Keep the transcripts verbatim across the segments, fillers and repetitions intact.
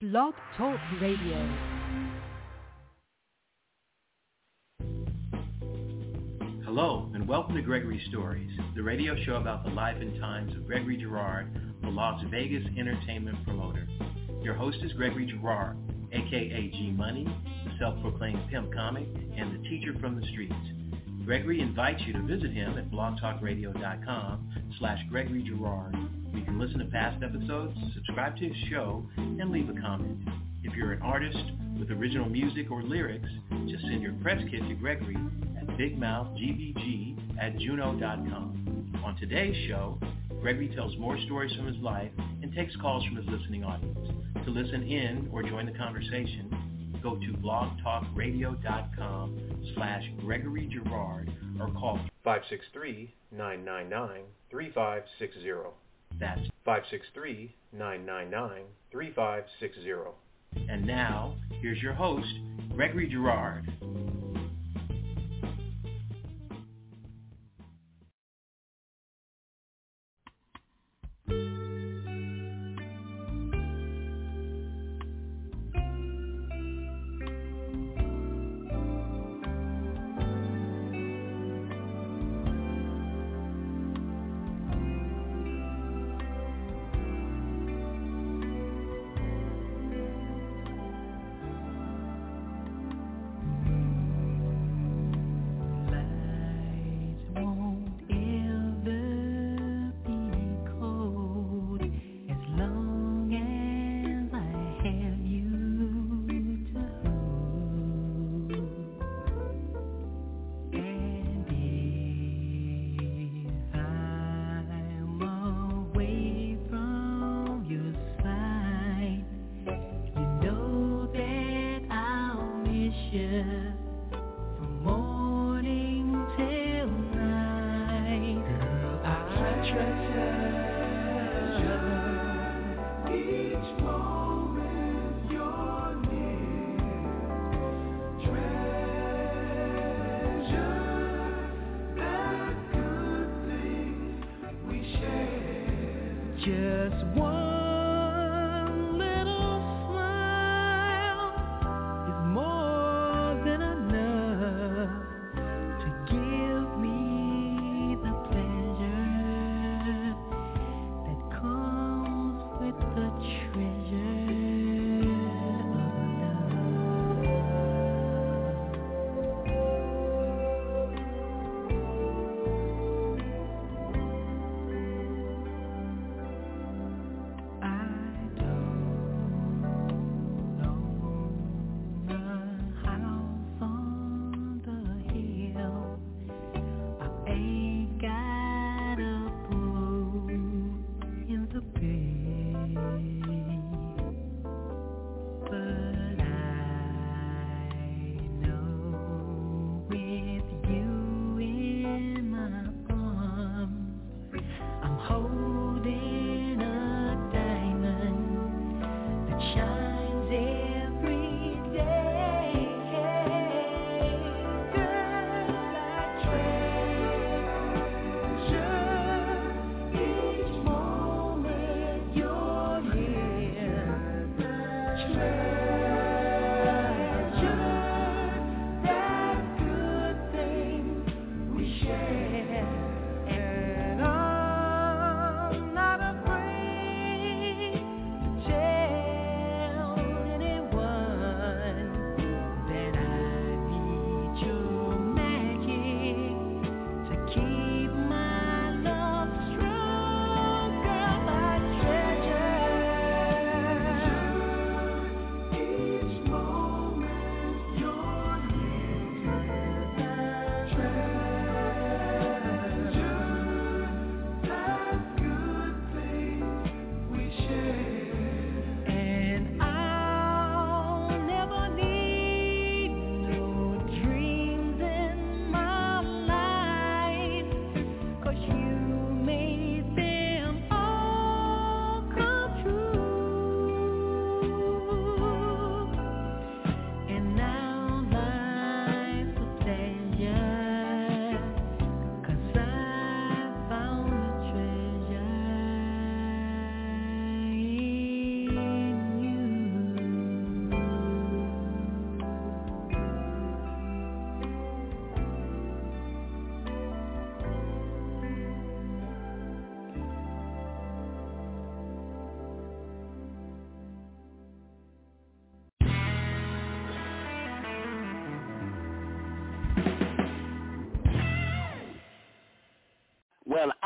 Blog Talk Radio. Hello, and welcome to Gregory Stories, the radio show about the life and times of Gregory Girard, the Las Vegas entertainment promoter. Your host is Gregory Girard, a k a. G-Money, the self-proclaimed pimp comic, and the teacher from the streets. Gregory invites you to visit him at blogtalkradio.com slash Gregory Girard. You can listen to past episodes, subscribe to his show, and leave a comment. If you're an artist with original music or lyrics, just send your press kit to Gregory at bigmouthgbg at juno dot com. On today's show, Gregory tells more stories from his life and takes calls from his listening audience. To listen in or join the conversation, go to blogtalkradio.com slash Gregory Girard or call five six three, nine nine nine, three five six zero. That's five six three, nine nine nine, three five six zero. And now, here's your host, Gregory Girard.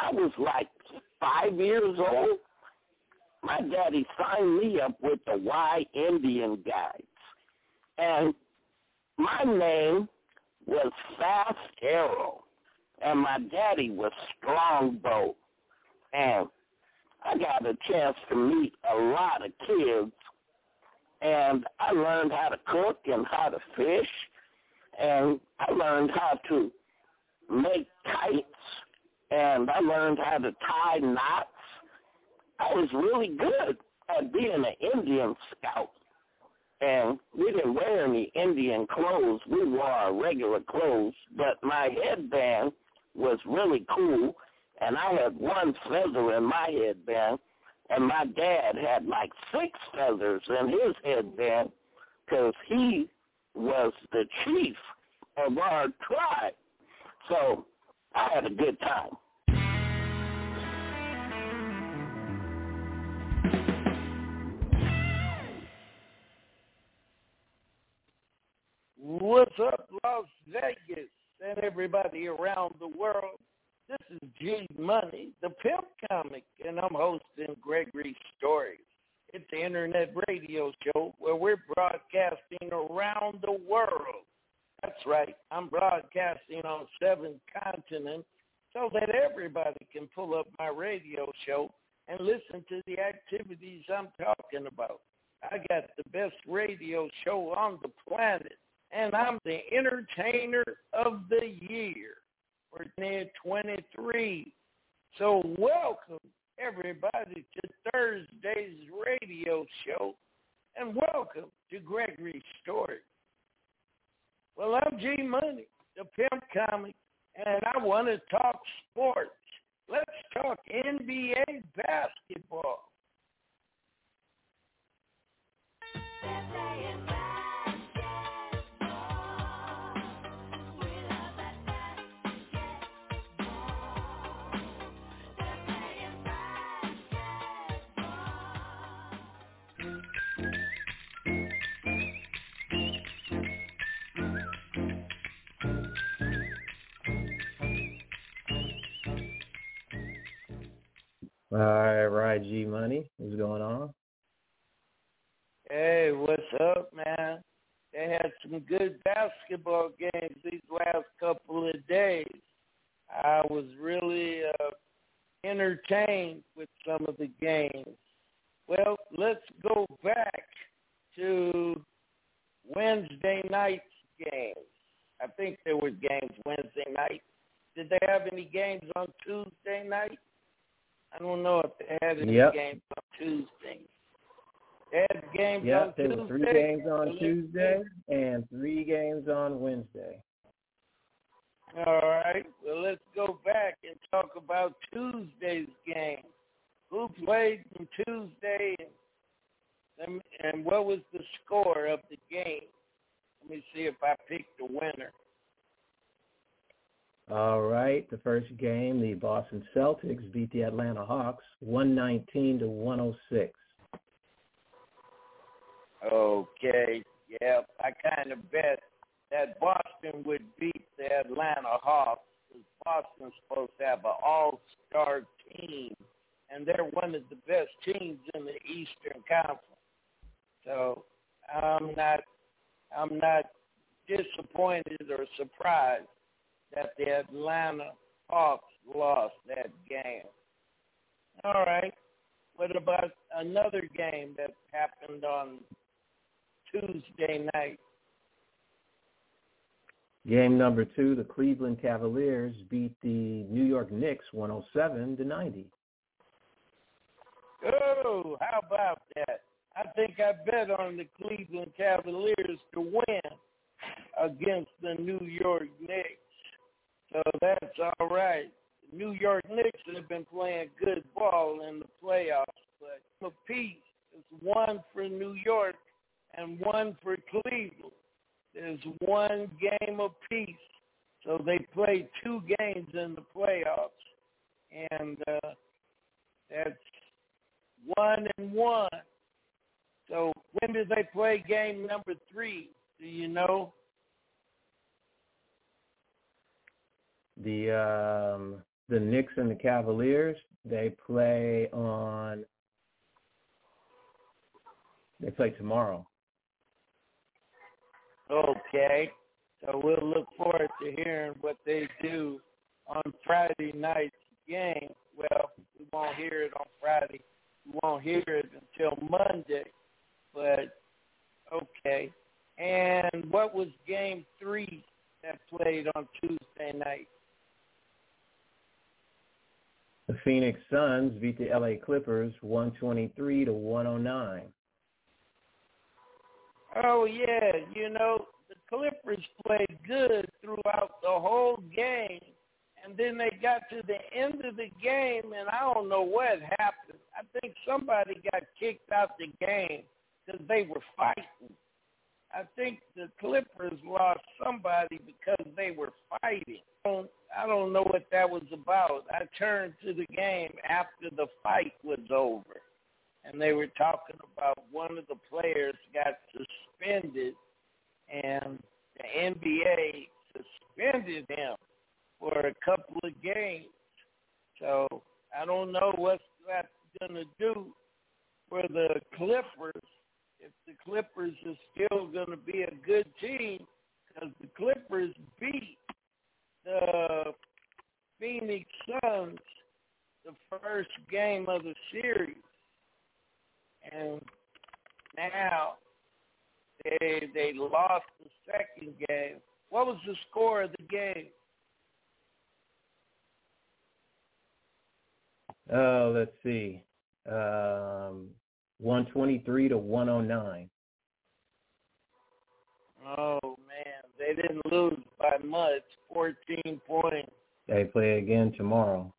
I was like five years old, my daddy signed me up with the Y Indian Guides. And my name was Fast Arrow, and my daddy was Strongbow. And I got a chance to meet a lot of kids, and I learned how to cook and how to fish, and I learned how to make kites, and I learned how to tie knots. I was really good at being an Indian scout, and we didn't wear any Indian clothes. We wore our regular clothes, but my headband was really cool, and I had one feather in my headband, and my dad had like six feathers in his headband because he was the chief of our tribe. So I had a good time. What's up, Las Vegas, and everybody around the world? This is G Money, the Pimp Comic, and I'm hosting Gregory Stories. It's the internet radio show where we're broadcasting around the world. That's right, I'm broadcasting on seven continents so that everybody can pull up my radio show and listen to the activities I'm talking about. I got the best radio show on the planet, and I'm the entertainer of the year for twenty twenty-three. So welcome, everybody, to Thursday's radio show, and welcome to Gregory Stories. Well, I'm G Money, the Pimp Comic, and I want to talk sports. Let's talk N B A basketball. All right, right, G Money, what's going on? Hey, what's up, man? They had some good basketball games these last couple of days. I was really uh, entertained with some of the games. Well, let's go back to Wednesday night's games. I think there were games Wednesday night. Did they have any games on Tuesday night? I don't know if they had any yep. games on Tuesday. They had games yep, on there Tuesday. were three games on Tuesday and three games on Wednesday. All right. Well, let's go back and talk about Tuesday's game. Who played on Tuesday, and, and what was the score of the game? Let me see if I picked the winner. All right, the first game, the Boston Celtics beat the Atlanta Hawks one nineteen to one oh six. Okay, yeah, I kind of bet that Boston would beat the Atlanta Hawks because Boston's supposed to have an all-star team, and they're one of the best teams in the Eastern Conference. So I'm not, I'm not disappointed or surprised that the Atlanta Hawks lost that game. All right. What about another game that happened on Tuesday night? Game number two, the Cleveland Cavaliers beat the New York Knicks one oh seven to ninety. Oh, how about that? I think I bet on the Cleveland Cavaliers to win against the New York Knicks. So that's all right. The New York Knicks have been playing good ball in the playoffs, but a piece is one for New York and one for Cleveland. There's one game apiece. So they played two games in the playoffs, and uh, that's one and one. So when did they play game number three? Do you know? The um, the Knicks and the Cavaliers, they play on, they play tomorrow. Okay. So we'll look forward to hearing what they do on Friday night's game. Well, we won't hear it on Friday. We won't hear it until Monday. But, okay. And what was game three that played on Tuesday night? The Phoenix Suns beat the L A Clippers one twenty-three to one oh nine. Oh, yeah. You know, the Clippers played good throughout the whole game, and then they got to the end of the game, and I don't know what happened. I think somebody got kicked out the game because they were fighting. I think the Clippers lost somebody because they were fighting. I don't, I don't know what that was about. I turned to the game after the fight was over, and they were talking about one of the players got suspended, and the N B A suspended him for a couple of games. So I don't know what that's going to do for the Clippers. If the Clippers are still going to be a good team, because the Clippers beat the Phoenix Suns the first game of the series. And now they they lost the second game. What was the score of the game? Oh, let's see. Um, one twenty-three to one oh nine. Oh, man. They didn't lose by much, fourteen points. They play again tomorrow.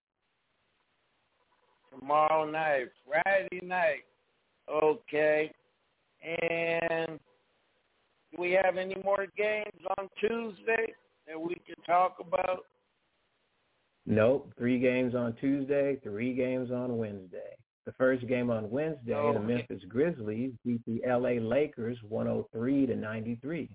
Tomorrow night, Friday night. Okay. And do we have any more games on Tuesday that we can talk about? Nope. Three games on Tuesday, three games on Wednesday. The first game on Wednesday, okay. the Memphis Grizzlies beat the L A Lakers one oh three to ninety-three.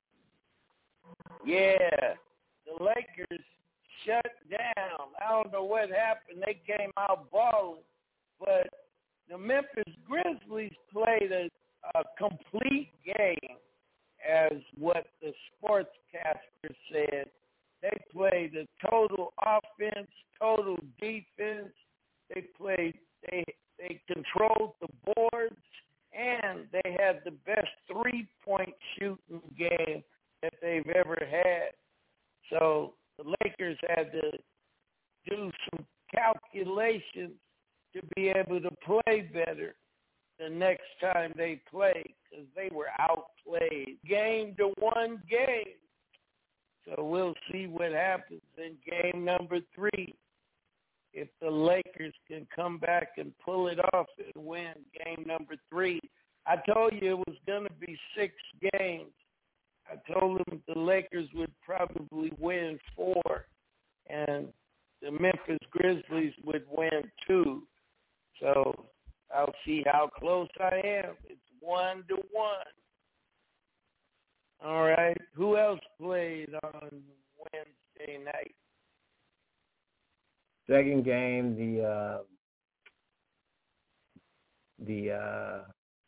Yeah. The Lakers shut down. I don't know what happened. They came out balling. But the Memphis Grizzlies played a, a complete game, as what the sportscaster said. They played a total offense, total defense. They played, they they controlled the boards, and they had the best three-point shooting game that they've ever had. So the Lakers had to do some calculations to be able to play better the next time they played, because they were outplayed game to one game. So we'll see what happens in game number three. If the Lakers can come back and pull it off and win game number three. I told you it was going to be six games. I told them the Lakers would probably win four, and the Memphis Grizzlies would win two. So I'll see how close I am. It's one to one. All right. Who else played on Wednesday night? Second game, the uh, the uh,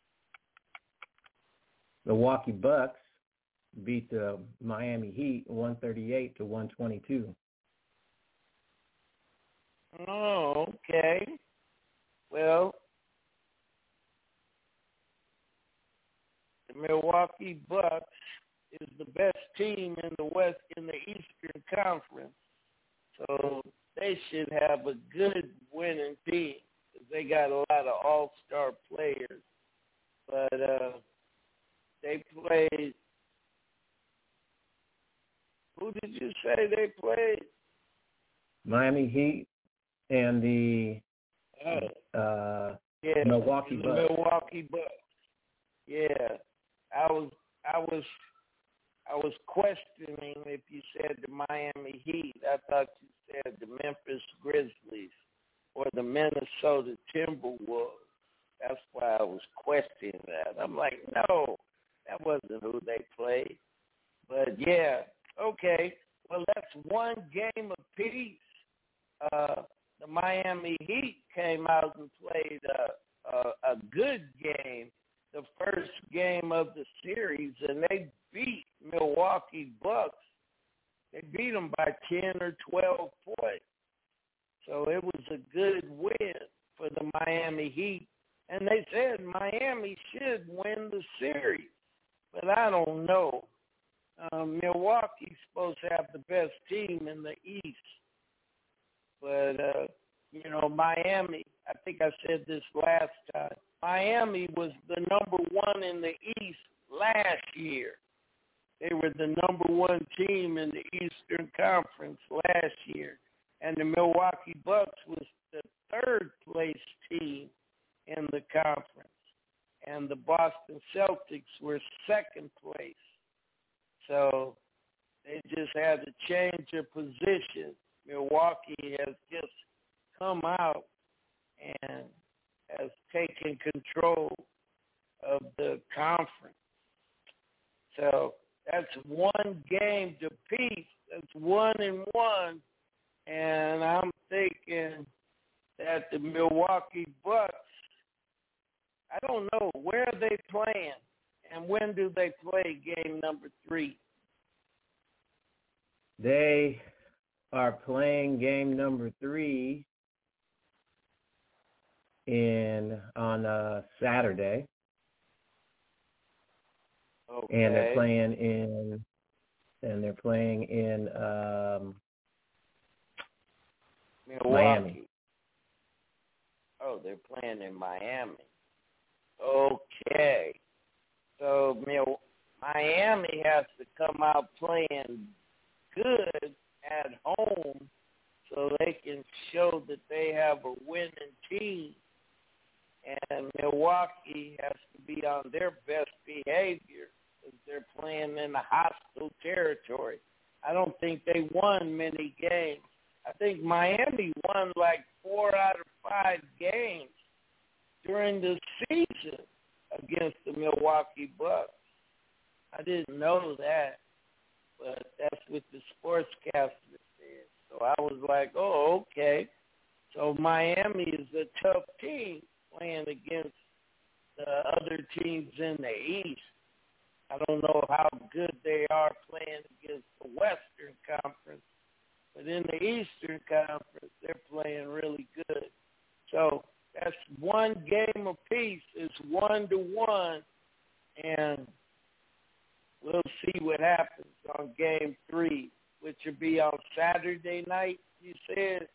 Milwaukee Bucks beat the Miami Heat one thirty-eight to one twenty-two. Oh, okay. Well, the Milwaukee Bucks is the best team in the West, in the Eastern Conference. So they should have a good winning team, because they got a lot of all-star players. But uh, they played, who did you say they played? Miami Heat and the Uh, uh, yeah, Milwaukee the Bucks. Milwaukee Bucks. Yeah, I was, I was, I was questioning if you said the Miami Heat. I thought you said the Memphis Grizzlies or the Minnesota Timberwolves. That's why I was questioning that. I'm like, no, that wasn't who they played. But yeah, okay. Well, that's one game apiece. uh, the Miami Heat came out and played a, a, a good game, the first game of the series, and they beat Milwaukee Bucks. They beat them by ten or twelve points. So it was a good win for the Miami Heat. And they said Miami should win the series, but I don't know. Um, Milwaukee's supposed to have the best team in the East. But, uh, you know, Miami, I think I said this last time, Miami was the number one in the East last year. They were the number one team in the Eastern Conference last year. And the Milwaukee Bucks was the third place team in the conference. And the Boston Celtics were second place. So they just had to change their position. Milwaukee has just come out and has taken control of the conference. So that's one game to piece. That's one and one. And I'm thinking that the Milwaukee Bucks, I don't know, where are they playing? And when do they play game number three? They are playing game number three in on uh, Saturday. Okay. And they're playing in and they're playing in um, Milwaukee. Miami. Oh, they're playing in Miami. Okay. So Mil- Miami has to come out playing good at home so they can show that they have a winning team. And Milwaukee has to be on their best behavior because they're playing in a hostile territory. I don't think they won many games. I think Miami won like four out of five games during the season against the Milwaukee Bucks. I didn't know that, but that's what the sportscaster said. So I was like, oh, okay. So Miami is a tough team playing against the other teams in the East. I don't know how good they are playing against the Western Conference, but in the Eastern Conference, they're playing really good. So that's one game apiece. It's one to one, and we'll see what happens on game three, which will be on Saturday night, you said?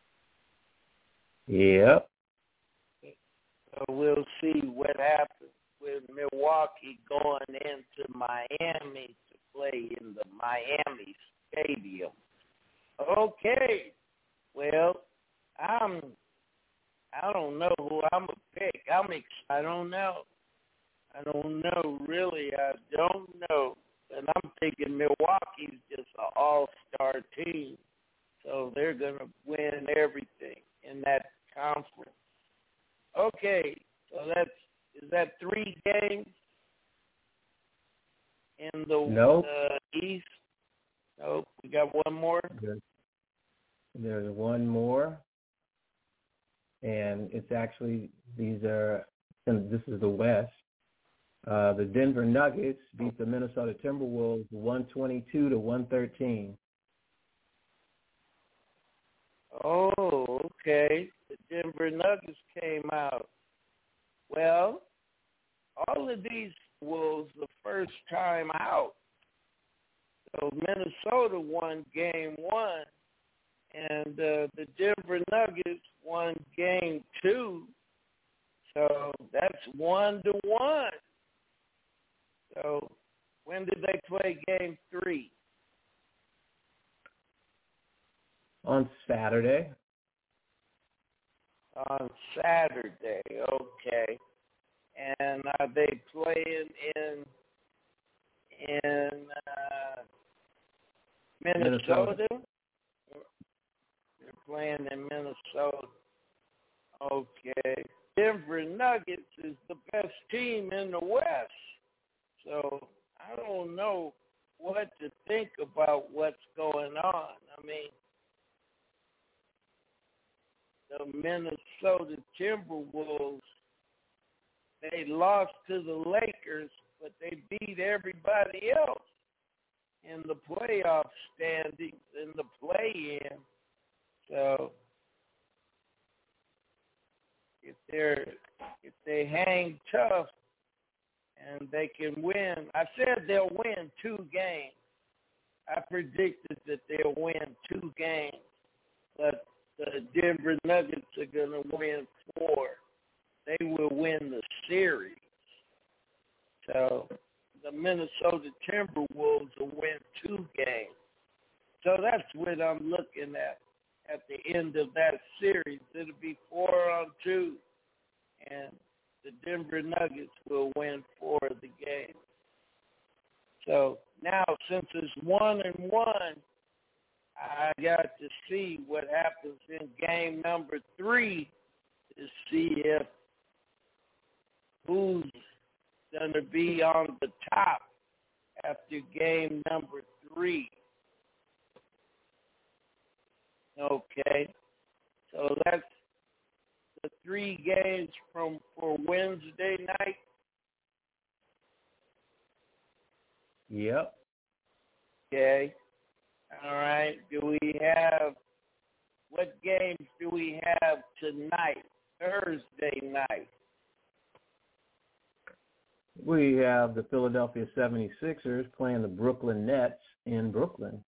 Yep. So we'll see what happens with Milwaukee going into Miami to play in the Miami Stadium. Okay. Well, I'm, I don't know who I'm going to pick. I'm ex- I don't know. I don't know, really. I don't know. And I'm thinking Milwaukee's just an all-star team. So they're going to win everything in that conference. Okay. So that's, is that three games in the Nope. uh, East? Nope. We got one more? There's, there's one more. And it's actually, these are, and this is the West. Uh, the Denver Nuggets beat the Minnesota Timberwolves one twenty-two to one thirteen. Oh, okay. The Denver Nuggets came out. Well, all of these was the first time out. So Minnesota won game one, and uh, the Denver Nuggets won game two. So that's one to one. So when did they play game three? On Saturday. On Saturday, okay. And are they playing in in uh, Minnesota? Minnesota. They're playing in Minnesota. Okay. Denver Nuggets is the best team in the West. So I don't know what to think about what's going on. I mean, the Minnesota Timberwolves, they lost to the Lakers, but they beat everybody else in the playoff standings, in the play-in. So if they're if they hang tough and they can win, I said they'll win two games. I predicted that they'll win two games, but the Denver Nuggets are going to win four. They will win the series. So the Minnesota Timberwolves will win two games. So that's what I'm looking at at the end of that series. It'll be four on two, and the Denver Nuggets will win four of the games. So now, since it's one and one, I got to see what happens in game number three to see if who's going to be on the top after game number three. Okay, so that's the three games from for Wednesday night. Yep. Okay. All right. Do we have, what games do we have tonight, Thursday night? We have the Philadelphia seventy-sixers playing the Brooklyn Nets in Brooklyn.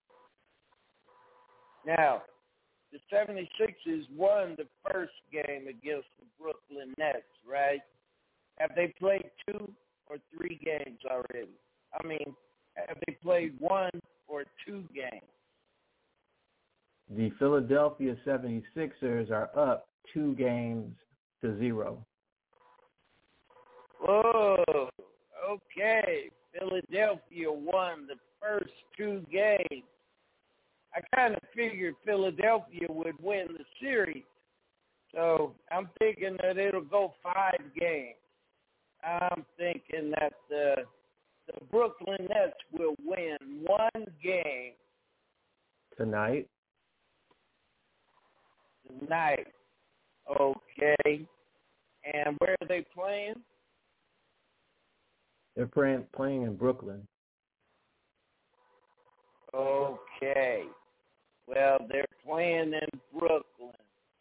Now, the seventy-sixers won the first game against the Brooklyn Nets, right? Have they played two or three games already? I mean, have they played one or two games? The Philadelphia seventy-sixers are up two games to zero. Whoa, okay. Philadelphia won the first two games. I kind of figured Philadelphia would win the series. So I'm thinking that it'll go five games. I'm thinking that the, the Brooklyn Nets will win one game Tonight? tonight. Okay. And where are they playing? They're playing, playing in Brooklyn. Okay. Well, they're playing in Brooklyn.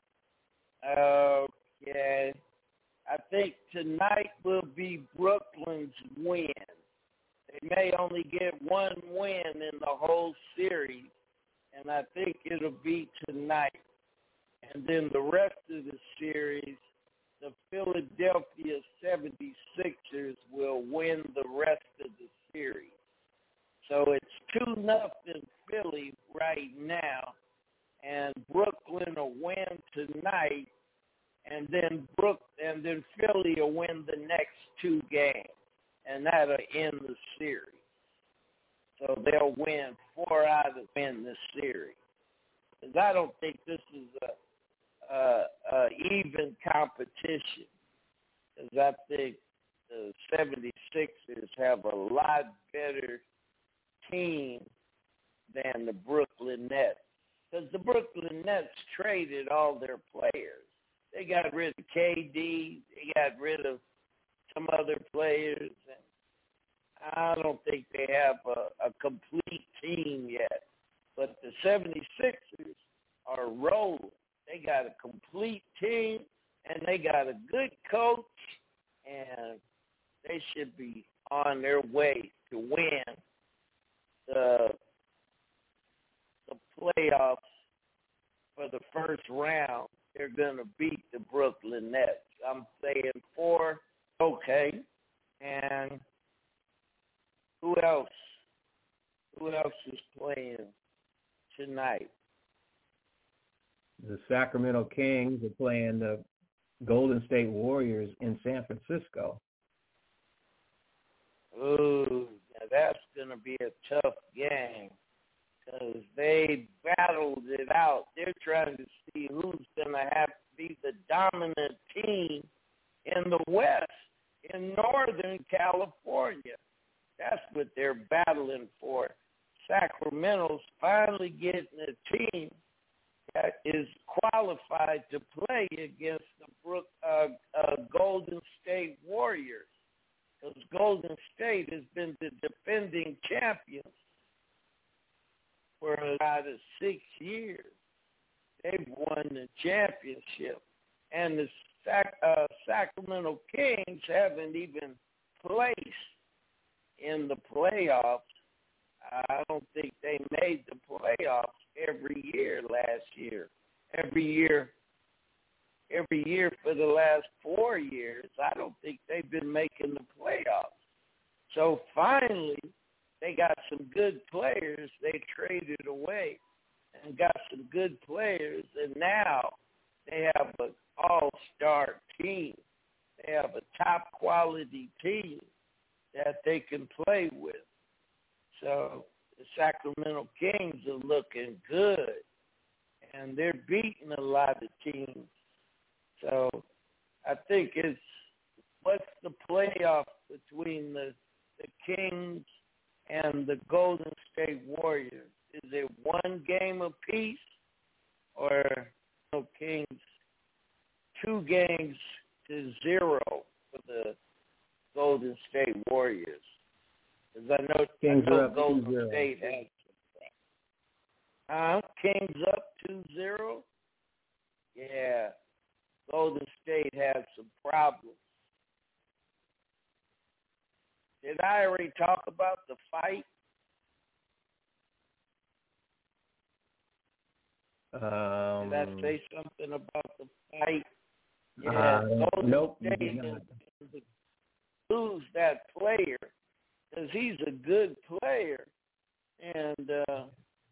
Okay. I think tonight will be Brooklyn's win. They may only get one win in the whole series, and I think it'll be tonight. And then the rest of the series, the Philadelphia seventy-sixers will win the rest of the series. So it's two nothing Philly right now, and Brooklyn will win tonight, and then Brook and then Philly will win the next two games, and that'll end the series. So they'll win four out of win the series. Because I don't think this is a, a, a even competition. Because I think the seventy-sixers have a lot better team than the Brooklyn Nets. Because the Brooklyn Nets traded all their players. They got rid of K D. They got rid of some other players. And I don't think they have a, a complete team yet. But the seventy-sixers are rolling. They got a complete team, and they got a good coach, and they should be on their way to win the, the playoffs for the first round. They're going to beat the Brooklyn Nets. I'm saying four, okay. And who else? Who else is playing tonight? The Sacramento Kings are playing the Golden State Warriors in San Francisco. Ooh, now that's going to be a tough game because they battled it out. They're trying to see who's going to have to be the dominant team in the West, in Northern California. That's what they're battling for. Sacramento's finally getting a team that is qualified to play against the Brook, uh, uh, Golden State Warriors. Because Golden State has been the defending champions for about six years. They've won the championship. And the Sac- uh, Sacramento Kings haven't even placed in the playoffs. I don't think they made the playoffs every year last year. Every year, every year for the last four years, I don't think they've been making the playoffs. So finally, they got some good players they traded away and got some good players, and now they have an all-star team. They have a top-quality team that they can play with. So the Sacramento Kings are looking good, and they're beating a lot of teams. So I think it's, what's the playoff between the, the Kings and the Golden State Warriors? Is it one game apiece, or no, Kings two games to zero for the Golden State Warriors? Because I know, Kings I know up Golden two zero. State has uh, Kings up two zero? Yeah. Golden State has some problems. Did I already talk about the fight? Um, Did I say something about the fight? Yeah, uh, Golden nope, you State did not. is- lose that player because he's a good player, and uh,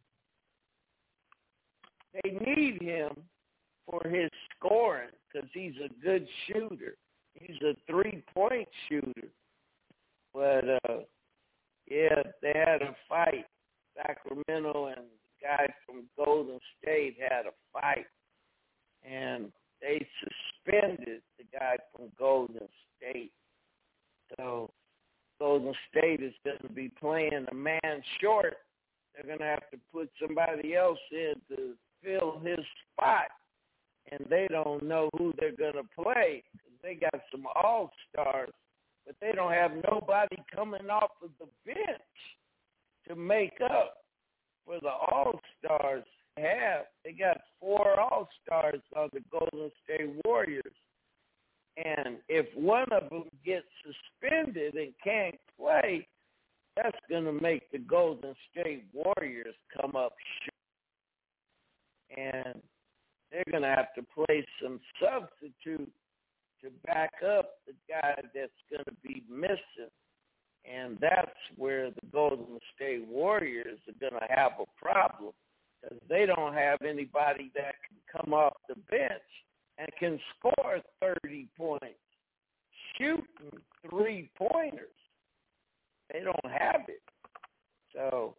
they need him for his scoring because he's a good shooter. He's a three-point shooter. But, uh, yeah, they had a fight. Sacramento and the guy from Golden State had a fight, and they suspended the guy from Golden State. So Golden State is going to be playing a man short. They're going to have to put somebody else in to fill his spot, and they don't know who they're going to play. They got some all-stars, but they don't have nobody coming off of the bench to make up for the all-stars they have. They got four all-stars on the Golden State Warriors. And if one of them gets suspended and can't play, that's going to make the Golden State Warriors come up short. And they're going to have to play some substitute to back up the guy that's going to be missing. And that's where the Golden State Warriors are going to have a problem because they don't have anybody that can come off the bench and can score thirty points, shooting three-pointers. They don't have it. So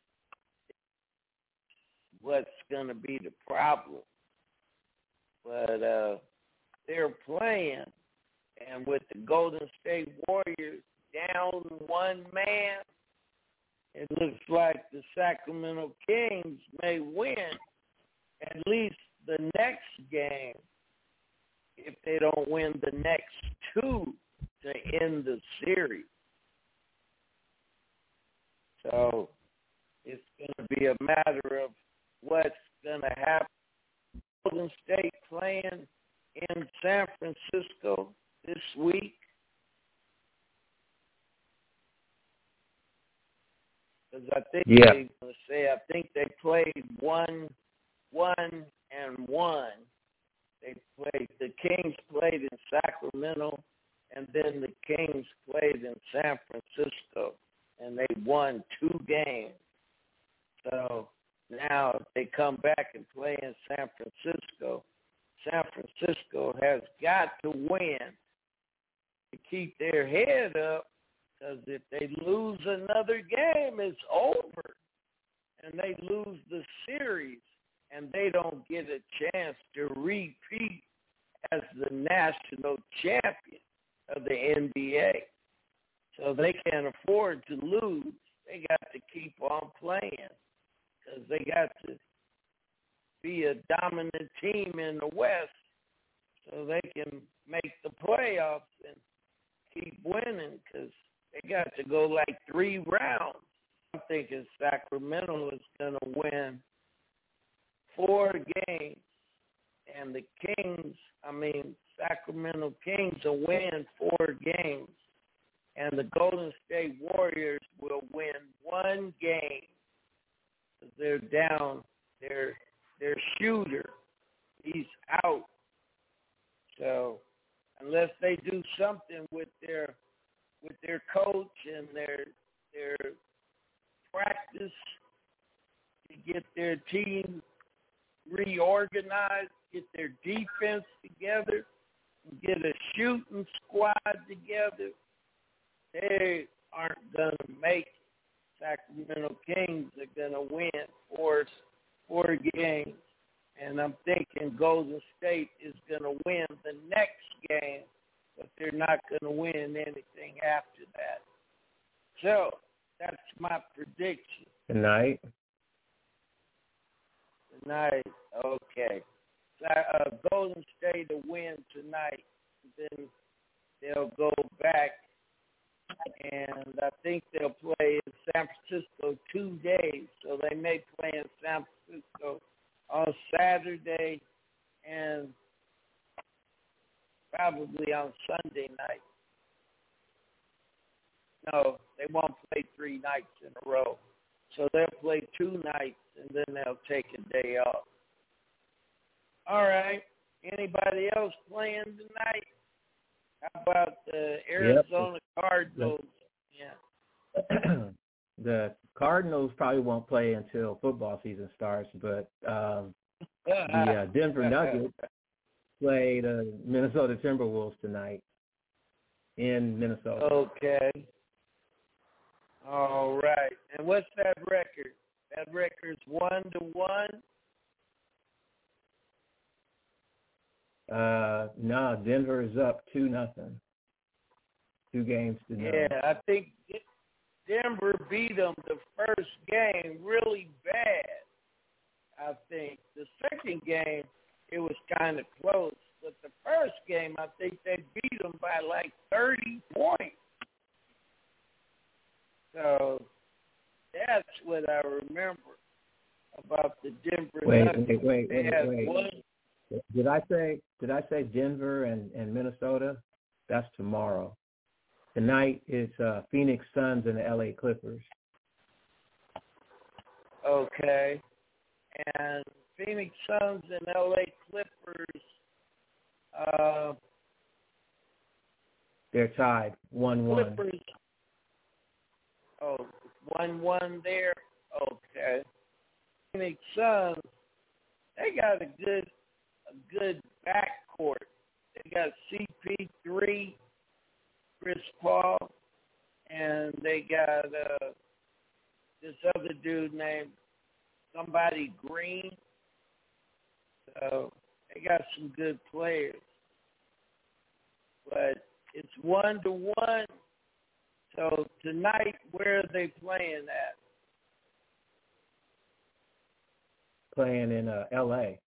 what's going to be the problem? But uh, they're playing, and with the Golden State Warriors down one man, it looks like the Sacramento Kings may win at least the next game if they don't win the next two to end the series. So it's going to be a matter of what's going to happen. Golden State playing in San Francisco this week. Because I think Yeah. they gonna say I think they played one, one and one. They played the Kings played in Sacramento, and then the Kings played in San Francisco, and they won two games. So now if they come back and play in San Francisco, San Francisco has got to win to keep their head up, because if they lose another game, it's over. And they lose the series, and they don't get a chance to repeat as the national champion of the N B A. So they can't afford to lose. They got to keep on playing because they got to be a dominant team in the West so they can make the playoffs and keep winning, because they got to go like three rounds. I'm thinking Sacramento is going to win four games, and the Kings, I mean, Sacramento Kings will win four games, and the Golden State Warriors will win one game. They're down. Their their shooter, he's out. So unless they do something with their with their coach and their their practice to get their team reorganized, get their defense together, get a shooting squad together, they aren't going to make it. Sacramento Kings are going to win four, four games, and I'm thinking Golden State is going to win the next game, but they're not going to win anything after that. So that's my prediction. Tonight? Tonight, okay. Uh, Golden State will win tonight. Then they'll go back, and I think they'll play in San Francisco two days. So they may play in San Francisco on Saturday and probably on Sunday night. No, they won't play three nights in a row. So they'll play two nights, and then they'll take a day off. All right. Anybody else playing tonight? How about the Arizona yep. Cardinals? Yeah. The Cardinals probably won't play until football season starts, but um, the uh, Denver Nuggets play the Minnesota Timberwolves tonight in Minnesota. Okay. All right. And what's that record? That record's one to one? Uh, no, Denver is up two nothing. Two games to none. Yeah, I think Denver beat them the first game really bad. I think the second game it was kind of close, but the first game I think they beat them by like thirty points. So that's what I remember about the Denver wait, Nuggets. Wait, wait, they wait, wait. One, Did I say did I say Denver and, and Minnesota? That's tomorrow. Tonight it's uh, Phoenix Suns and the L A Clippers. Okay. And Phoenix Suns and L A Clippers, uh, they're tied one one. Clippers, oh, one one there. Okay. Phoenix Suns, they got a good a good backcourt. They got C P three, Chris Paul, and they got uh, this other dude named somebody Green. So they got some good players. But it's one to one. So tonight, where are they playing at? Playing in uh, L A.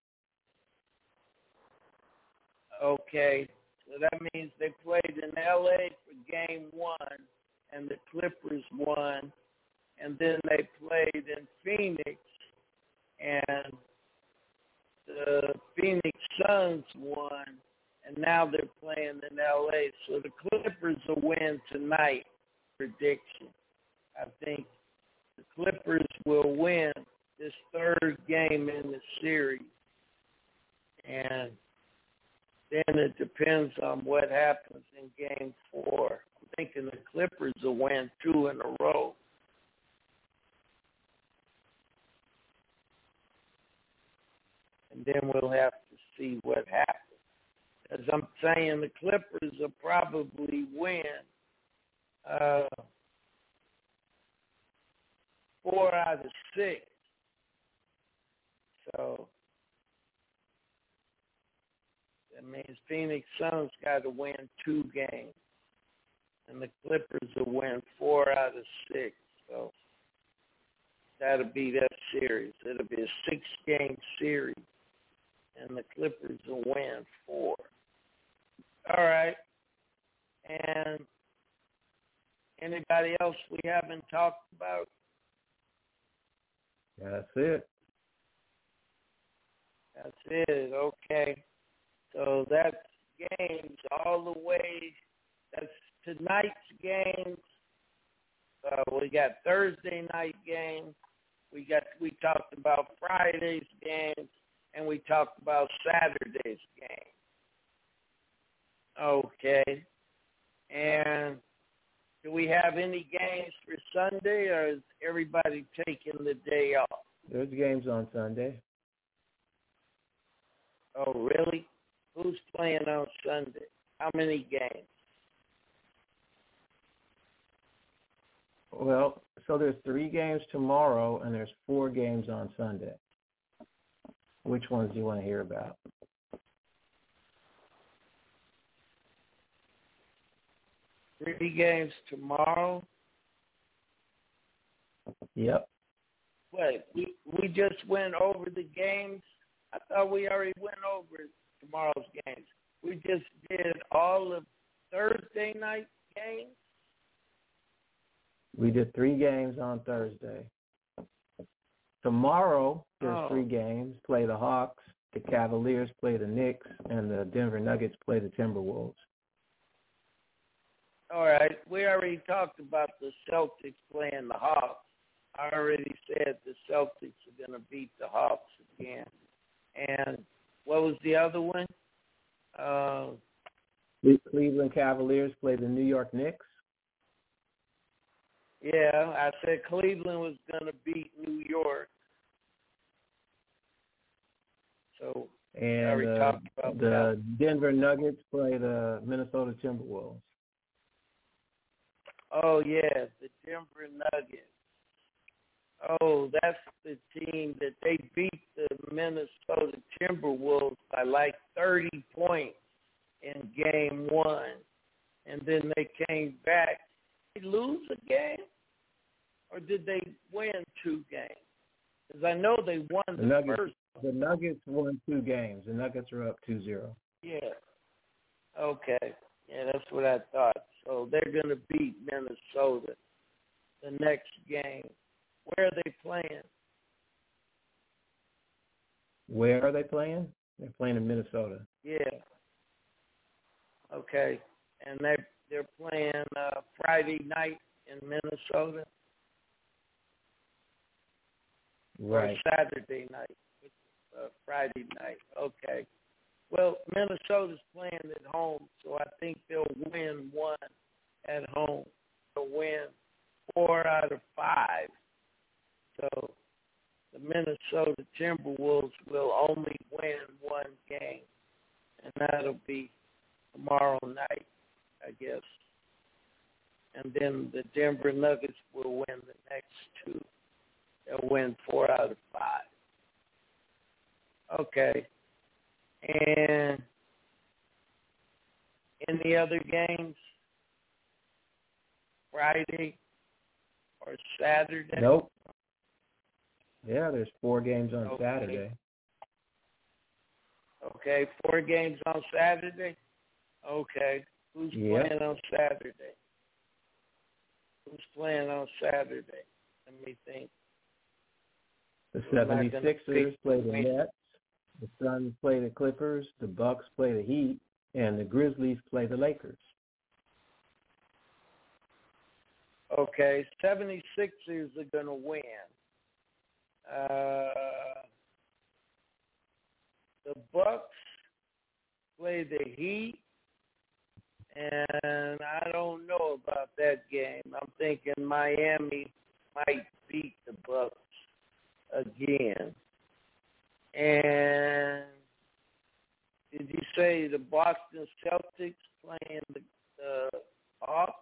Okay. So that means they played in L A for game one, and the Clippers won. And then they played in Phoenix, and the Phoenix Suns won, and now they're playing in L A. So the Clippers will win tonight, prediction. I think the Clippers will win this third game in the series. And then it depends on what happens in game four. I'm thinking the Clippers will win two in a row. And then we'll have to see what happens. As I'm saying, the Clippers will probably win uh, four out of six. So that means Phoenix Suns got to win two games. And the Clippers will win four out of six. So That'll be that series. It'll be a six-game series, and the Clippers will win four. All right. And anybody else we haven't talked about? That's it. That's it. Okay. So that's games all the way. That's tonight's games. Uh, we got Thursday night games. We got we talked about Friday's games, and we talked about Saturday's games. Okay. And do we have any games for Sunday, or is everybody taking the day off? There's games on Sunday. Oh, really? Who's playing on Sunday? How many games? Well, so there's three games tomorrow, and there's four games on Sunday. Which ones do you want to hear about? Three games tomorrow? Yep. Wait, we, we just went over the games? I thought we already went over tomorrow's games. We just did all of Thursday night games? We did three games on Thursday. Tomorrow, there's oh. three games. Play the Hawks, the Cavaliers play the Knicks, and the Denver Nuggets play the Timberwolves. All right. We already talked about the Celtics playing the Hawks. I already said the Celtics are going to beat the Hawks again. And what was the other one? Uh, the Cleveland Cavaliers play the New York Knicks. Yeah, I said Cleveland was going to beat New York. So and I already uh, talked about the that. Denver Nuggets play the Minnesota Timberwolves. Oh, yeah, the Denver Nuggets. Oh, that's the team that they beat the Minnesota Timberwolves by like thirty points in game one. And then they came back. Did they lose a game? Or did they win two games? Because I know they won the, the Nuggets, first one. The Nuggets won two games. The Nuggets are up two zero. Yeah. Okay. Yeah, that's what I thought. So they're going to beat Minnesota the next game. Where are they playing? Where are they playing? They're playing in Minnesota. Yeah. Okay. And they're, they're playing uh, Friday night in Minnesota? Right. Or Saturday night? Uh, Friday night. Okay. Well, Minnesota's playing at home, so I think they'll win one at home. They'll win four out of five. So the Minnesota Timberwolves will only win one game, and that'll be tomorrow night, I guess. And then the Denver Nuggets will win the next two. They'll win four out of five. Okay. And any other games? Friday or Saturday? Nope. Yeah, there's four games on okay. Saturday. Okay, four games on Saturday? Okay. Who's yep. playing on Saturday? Who's playing on Saturday? Let me think. The seventy-sixers play the Nets. The Suns play the Clippers, the Bucks play the Heat, and the Grizzlies play the Lakers. Okay, seventy-sixers are going to win. Uh, the Bucks play the Heat, and I don't know about that game. I'm thinking Miami might beat the Bucks again. And did you say the Boston Celtics playing the, the Hawks?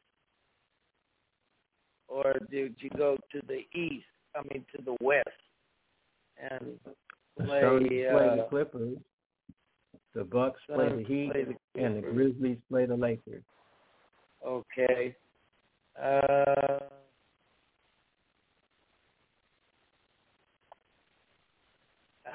Or did you go to the east, I mean to the west, and play, the Suns uh, play the Clippers, the Bucks play the Heat, play the and the Grizzlies play the Lakers. Okay. Uh,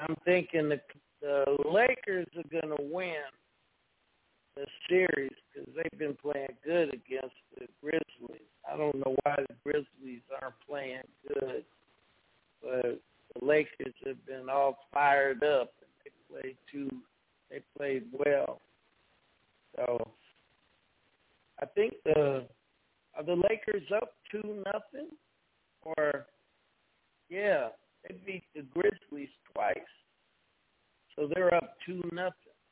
I'm thinking the, the Lakers are going to win the series because they've been playing good against the Grizzlies. I don't know why the Grizzlies aren't playing good, but the Lakers have been all fired up and they played too. They played well. So I think the are the Lakers up two nothing, or yeah, they beat the Grizzlies twice, so they're up two nothing.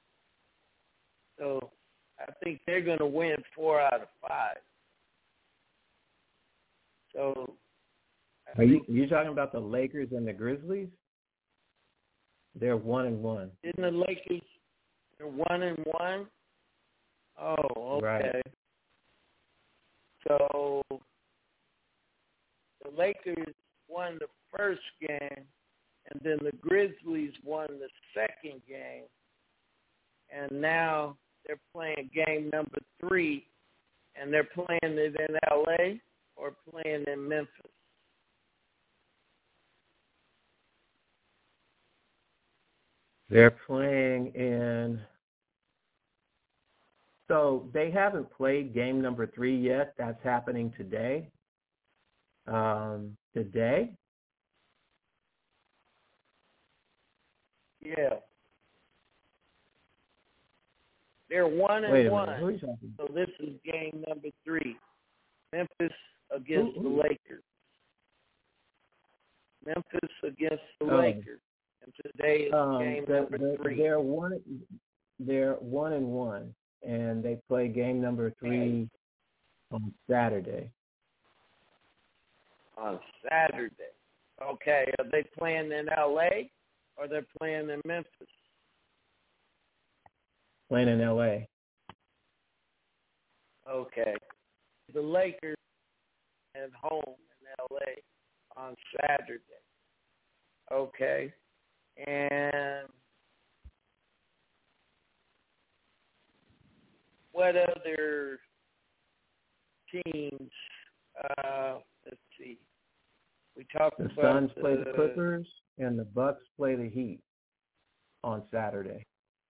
So I think they're going to win four out of five. So I are you think, you talking about the Lakers and the Grizzlies? They're one and one. Didn't the Lakers? They're one and one. Oh, okay. Right. So the Lakers won the first game, and then the Grizzlies won the second game, and now they're playing game number three, and they're playing it in L A or playing in Memphis. They're playing in. So they haven't played game number three yet. That's happening today. Um, today? Yeah. They're one Wait and a one. minute. Who are you talking So this is game number three. Memphis against Ooh, the ooh. Lakers. Memphis against the Oh. Lakers. And today is Um, game they're, number they're, three. they're one. They're one and one, and they play game number three on Saturday. On Saturday. Okay. Are they playing in L A or they're playing in Memphis? Playing in L A. Okay. The Lakers at home in L A on Saturday. Okay. And what other teams? Uh, let's see. We talked The about Suns play the the Clippers, and the Bucks play the Heat on Saturday.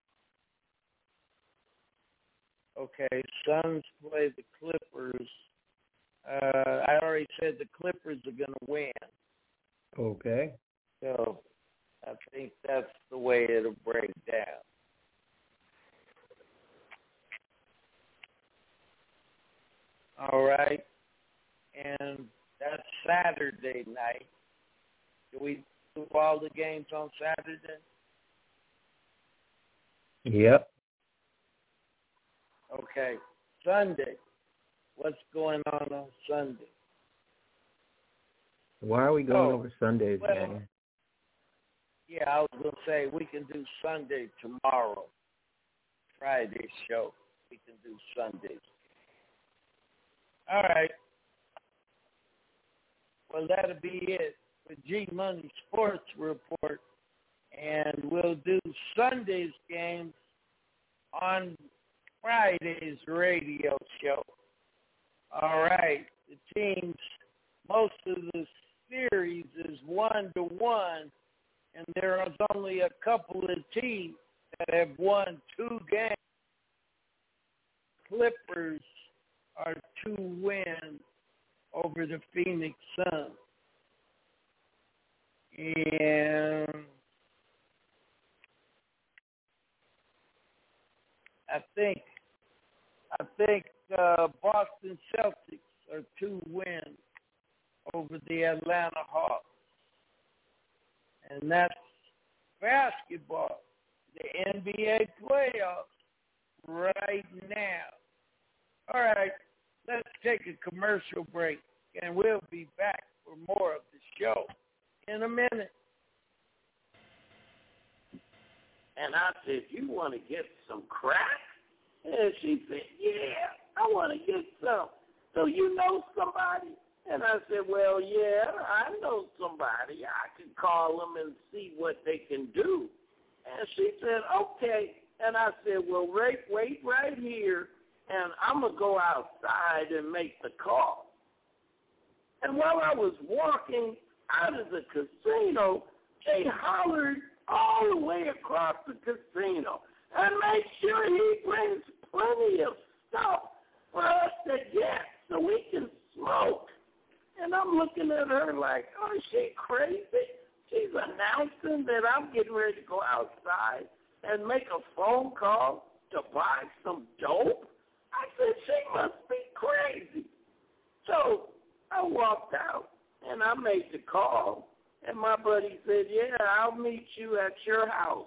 Okay, Suns play the Clippers. Uh, I already said the Clippers are going to win. Okay. So I think that's the way it'll break down. All right. And that's Saturday night. Do we do all the games on Saturday? Yep. Okay. Sunday. What's going on on Sunday? Why are we going Oh, over Sunday's well, game? Yeah, I was going to say we can do Sunday tomorrow. Friday's show. We can do Sundays. All right. Well, that'll be it for G Money Sports Report. And we'll do Sunday's games on Friday's radio show. All right. The teams, most of the series is one to one, and there is only a couple of teams that have won two games. Clippers are two wins over the Phoenix Suns. And I think I think uh, Boston Celtics are two wins over the Atlanta Hawks. And that's basketball, the N B A playoffs right now. All right, let's take a commercial break, and we'll be back for more of the show in a minute. And I said, you want to get some crack? And she said, yeah, I want to get some. So you know somebody? And I said, well, yeah, I know somebody. I can call them and see what they can do. And she said, okay. And I said, well, wait, wait right here, and I'm going to go outside and make the call. And while I was walking out of the casino, they hollered all the way across the casino and make sure he brings plenty of stuff for us to get so we can smoke. And I'm looking at her like, oh, is she crazy? She's announcing that I'm getting ready to go outside and make a phone call to buy some dope? I said, she must be crazy. So I walked out, and I made the call, and my buddy said, yeah, I'll meet you at your house.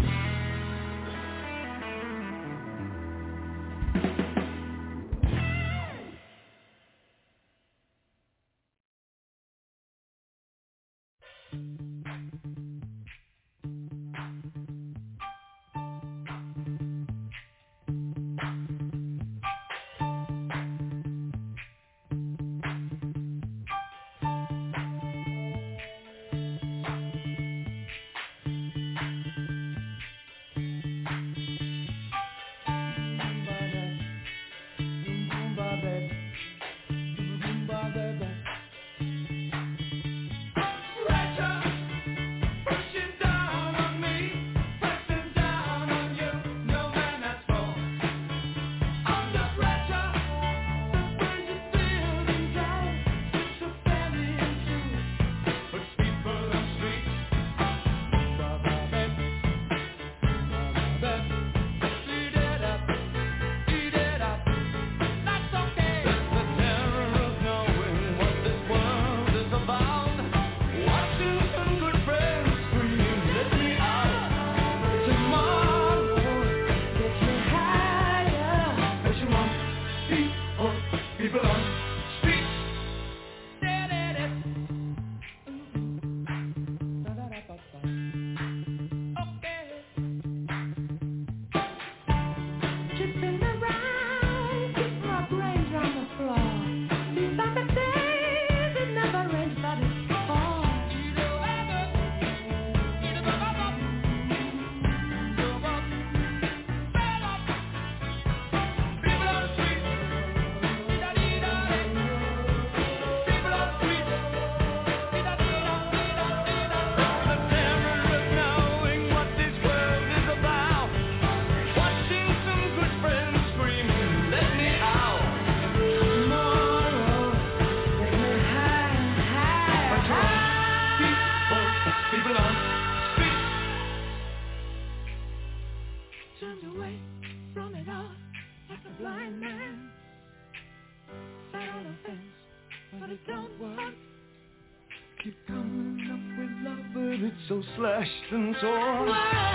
So slashed and torn.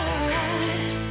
Why?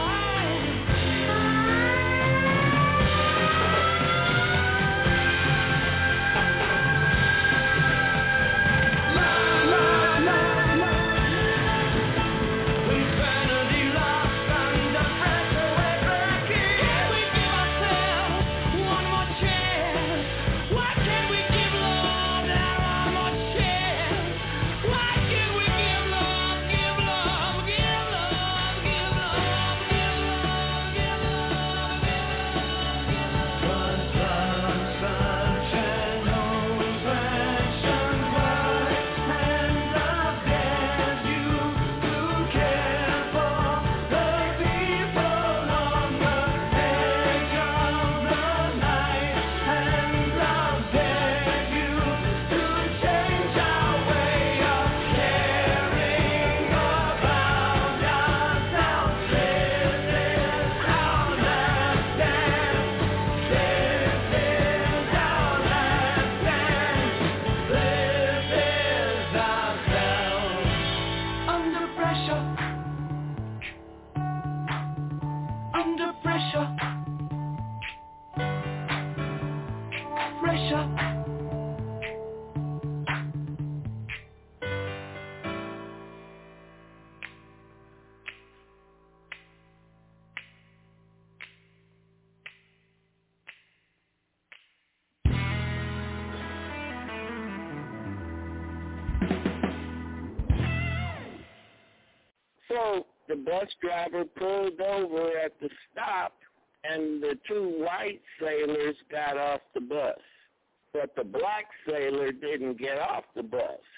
So the bus driver pulled over at the stop, and the two white sailors got off the bus. But the black sailor didn't get off the bus.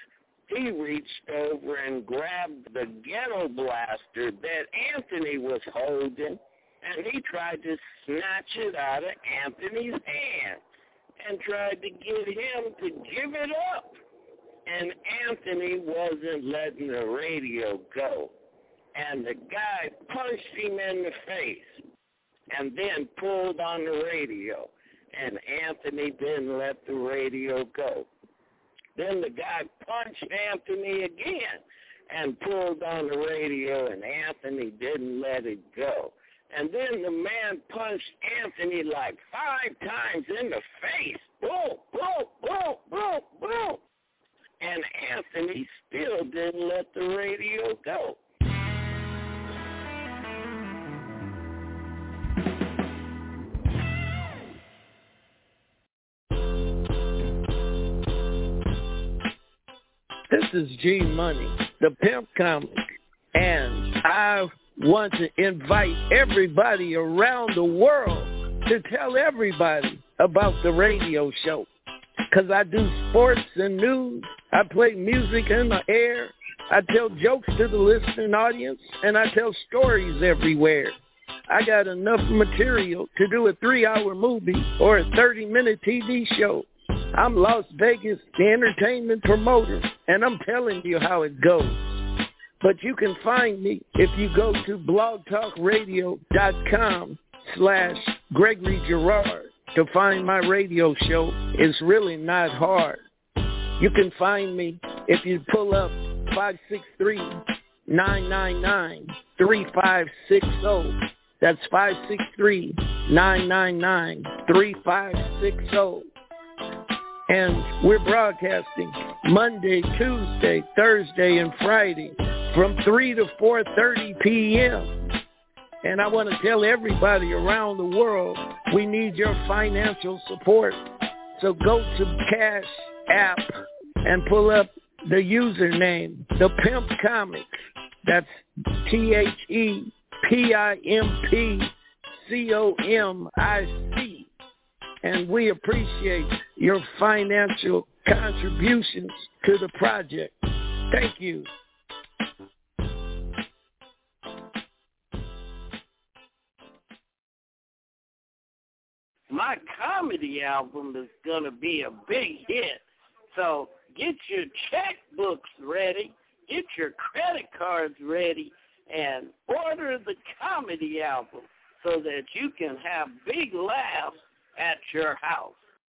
he reached over and grabbed the ghetto blaster that Anthony was holding, and he tried to snatch it out of Anthony's hand and tried to get him to give it up. And Anthony wasn't letting the radio go. And the guy punched him in the face and then pulled on the radio. And Anthony didn't let the radio go. Then the guy punched Anthony again and pulled on the radio, and Anthony didn't let it go. And then the man punched Anthony like five times in the face. Boom, boom, boom, boom, boom. And Anthony still didn't let the radio go. This is G Money, the Pimp Comic, and I want to invite everybody around the world to tell everybody about the radio show. Because I do sports and news, I play music in the air, I tell jokes to the listening audience, and I tell stories everywhere. I got enough material to do a three-hour movie or a thirty-minute T V show. I'm Las Vegas, the entertainment promoter, and I'm telling you how it goes. But you can find me if you go to blogtalkradio.com slash Gregory Girard to find my radio show. It's really not hard. You can find me if you pull up five six three, nine nine nine, three five six zero. That's five six three, nine nine nine, three five six zero. And we're broadcasting Monday, Tuesday, Thursday, and Friday from three to four thirty p.m. And I want to tell everybody around the world, we need your financial support. So go to Cash App and pull up the username, The Pimp Comics. That's T H E P I M P C O M I C. And we appreciate your financial contributions to the project. Thank you. My comedy album is going to be a big hit. So get your checkbooks ready, get your credit cards ready, and order the comedy album so that you can have big laughs at your house.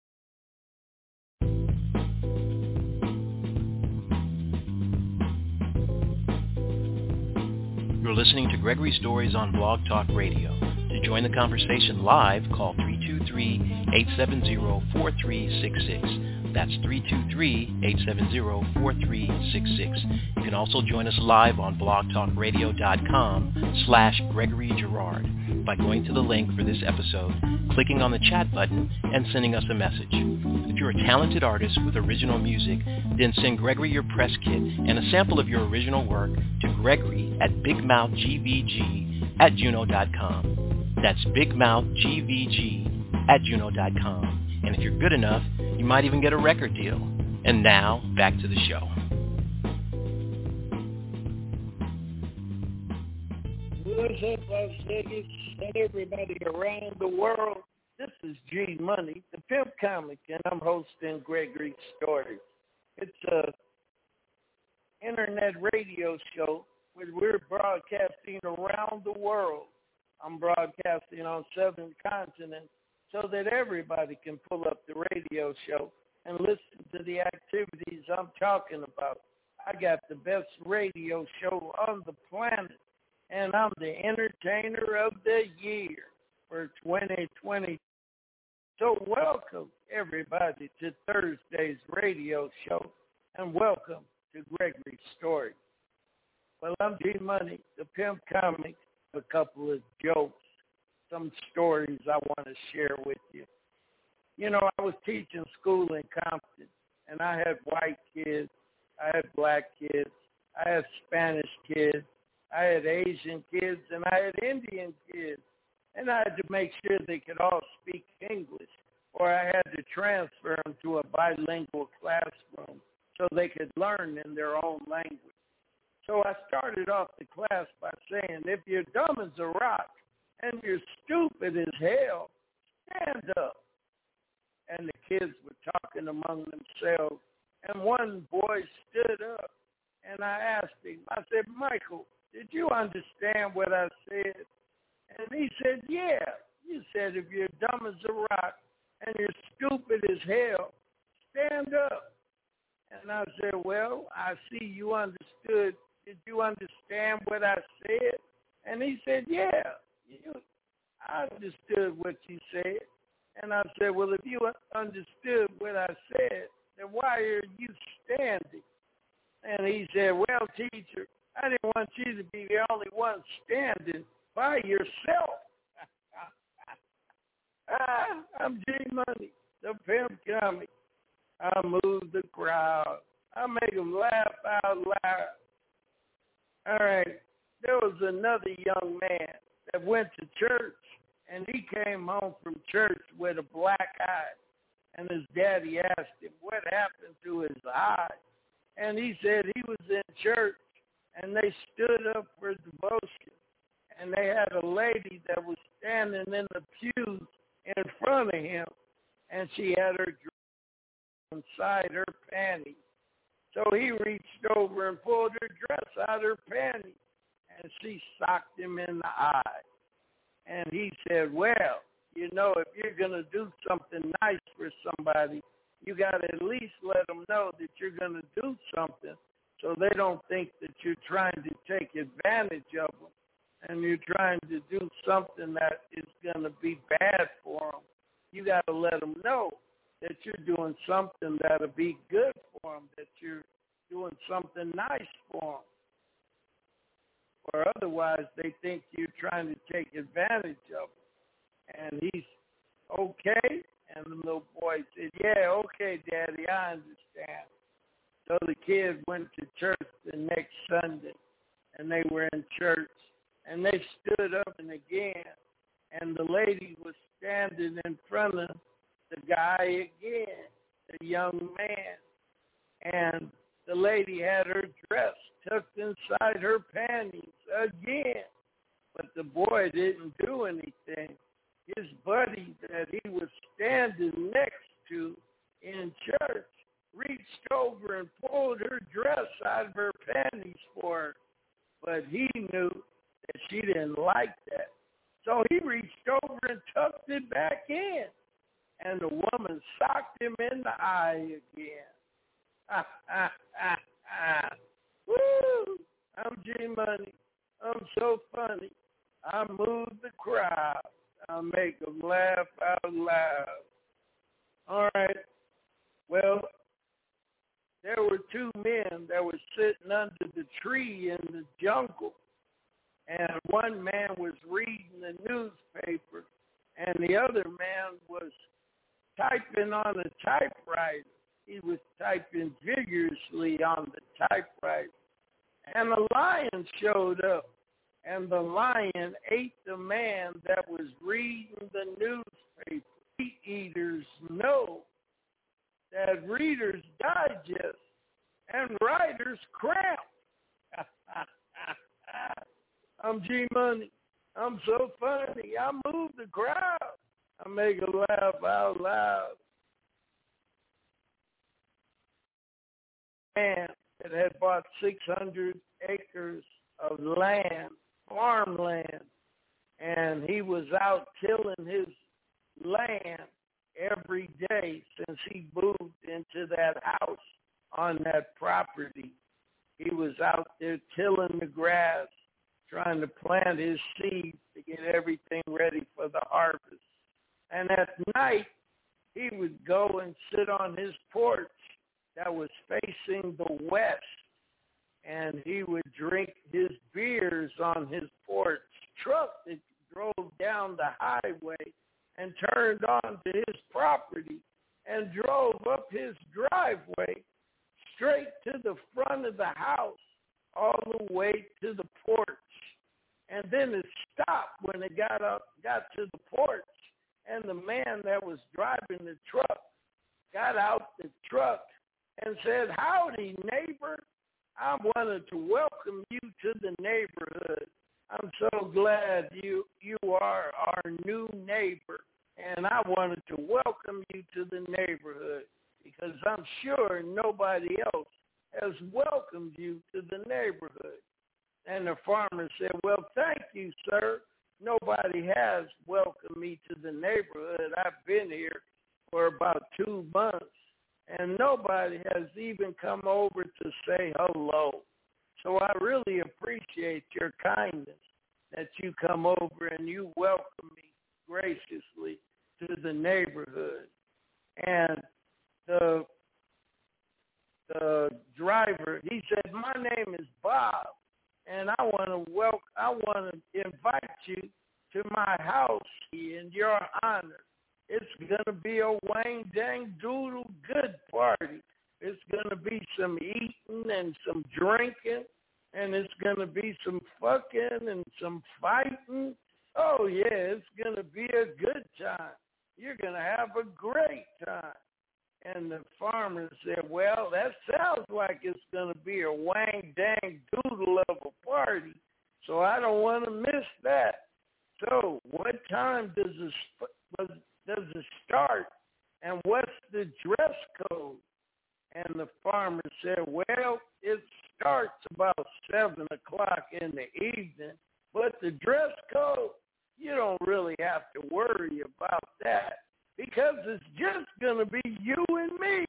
You're listening to Gregory Stories on Blog Talk Radio. To join the conversation live, call three two three, eight seven zero, four three six six. That's three two three, eight seven zero, four three six six. You can also join us live on blogtalkradio.com slash Gregory Girard by going to the link for this episode, clicking on the chat button, and sending us a message. If you're a talented artist with original music, then send Gregory your press kit and a sample of your original work to Gregory at bigmouthgvg at juno dot com. That's bigmouthgvg at juno dot com. And if you're good enough, you might even get a record deal. And now, back to the show. What's up, Las Vegas, and everybody around the world? This is G Money, the Pimp Comic, and I'm hosting Gregory Stories. It's a internet radio show where we're broadcasting around the world. I'm broadcasting on seven continents so that everybody can pull up the radio show and listen to the activities I'm talking about. I got the best radio show on the planet, and I'm the entertainer of the year for twenty twenty. So welcome, everybody, to Thursday's radio show, and welcome to Gregory Stories. Well, I'm G Money, the Pimp Comic, a couple of jokes, some stories I want to share with you. You know, I was teaching school in Compton, and I had white kids, I had black kids, I had Spanish kids, I had Asian kids, and I had Indian kids. And I had to make sure they could all speak English, or I had to transfer them to a bilingual classroom so they could learn in their own language. So I started off the class by saying, if you're dumb as a rock and you're stupid as hell, stand up. And the kids were talking among themselves, and one boy stood up, and I asked him, I said, Michael, did you understand what I said? And he said, yeah. You said if you're dumb as a rock and you're stupid as hell, stand up. And I said, well, I see you understood. Did you understand what I said? And he said, yeah, you, I understood what you said. And I said, well, if you understood what I said, then why are you standing? And he said, well, teacher, I didn't want you to be the only one standing by yourself. ah, I'm G Money, the pimp comic. I move the crowd. I make them laugh out loud. All right, there was another young man that went to church, and he came home from church with a black eye. And his daddy asked him, what happened to his eye? And he said he was in church, and they stood up for devotion. And they had a lady that was standing in the pews in front of him, and she had her dress inside her panties. So he reached over and pulled her dress out of her panties, and she socked him in the eye. And he said, well, you know, if you're going to do something nice for somebody, you got to at least let them know that you're going to do something so they don't think that you're trying to take advantage of them and you're trying to do something that is going to be bad for them. You got to let them know that you're doing something that'll be good for them, that you're doing something nice for them. Or otherwise, they think you're trying to take advantage of them. And he's, okay? And the little boy said, yeah, okay, Daddy, I understand. So the kid went to church the next Sunday, and they were in church, and they stood up and again, and the lady was standing in front of the guy again, the young man. And the lady had her dress tucked inside her panties again. But the boy didn't do anything. His buddy that he was standing next to in church reached over and pulled her dress out of her panties for her. But he knew that she didn't like that. So he reached over and tucked it back in. And the woman socked him in the eye again. Ah, ah, ah, ah. Woo! I'm G-Money. I'm so funny. I move the crowd. I make them laugh out loud. All right. Well, there were two men that were sitting under the tree in the jungle. And one man was reading the newspaper, and the other man was typing on a typewriter. He was typing vigorously on the typewriter. And a lion showed up, and the lion ate the man that was reading the newspaper. Meat eaters know that Reader's Digest and Writer's Cramp. I'm G-Money. I'm so funny. I move the crowd. I make a laugh out loud. Man that had bought six hundred acres of land, farmland, and he was out tilling his land every day since he moved into that house on that property. He was out there tilling the grass, trying to plant his seeds to get everything ready for the harvest. And at night, he would go and sit on his porch that was facing the west, and he would drink his beers on his porch truck that drove down the highway and turned onto his property and drove up his driveway straight to the front of the house all the way to the porch. And then it stopped when it got up, got to the porch, and the man that was driving the truck got out the truck and said, "Howdy, neighbor. I wanted to welcome you to the neighborhood. I'm so glad you you are our new neighbor, and I wanted to welcome you to the neighborhood because I'm sure nobody else has welcomed you to the neighborhood." And the farmer said, "Well, thank you, sir. Nobody has welcomed me to the neighborhood. I've been here for about two months, and nobody has even come over to say hello. So I really appreciate your kindness that you come over and you welcome me graciously to the neighborhood." And the the driver, he said, "My name is Bob, and I want to welcome, I want to invite you to my house in your honor. It's going to be a wang dang doodle good party. It's going to be some eating and some drinking, and it's going to be some fucking and some fighting. Oh, yeah, it's going to be a good time. You're going to have a great time." And the farmer said, "Well, that sounds like it's going to be a wang dang doodle of a party, so I don't want to miss that. So what time does it, does it start, and what's the dress code?" And the farmer said, "Well, it starts about seven o'clock in the evening, but the dress code, you don't really have to worry about that because it's just going to be you and me."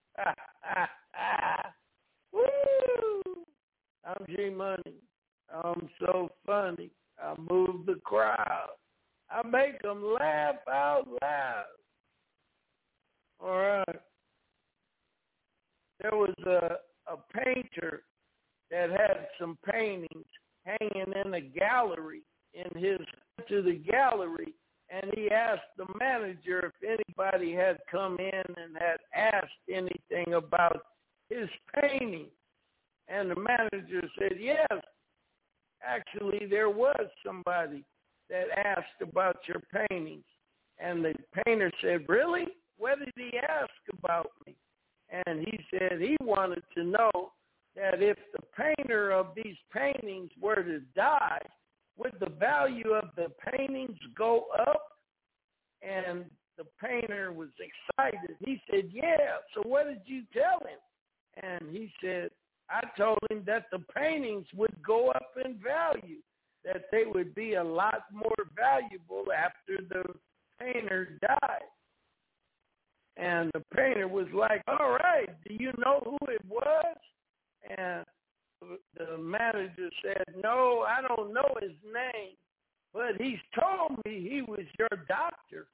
Woo! I'm G-Money. I'm so funny. I move the crowd. I make them laugh out loud. All right. There was a, a painter that had some paintings hanging in a gallery in his to the gallery, and he asked the manager if anybody had come in and had asked anything about his painting. And the manager said, "Yes, actually there was somebody that asked about your paintings." And the painter said, "Really? What did he ask about me?" And he said he wanted to know that if the painter of these paintings were to die, would the value of the paintings go up? And the painter was excited. He said, "Yeah, so what did you tell him?" And he said, "I told him that the paintings would go up in value, that they would be a lot more valuable after the painter died." And the painter was like, "All right, do you know who it was?" And the manager said, "No, I don't know his name, but he's told me he was your doctor."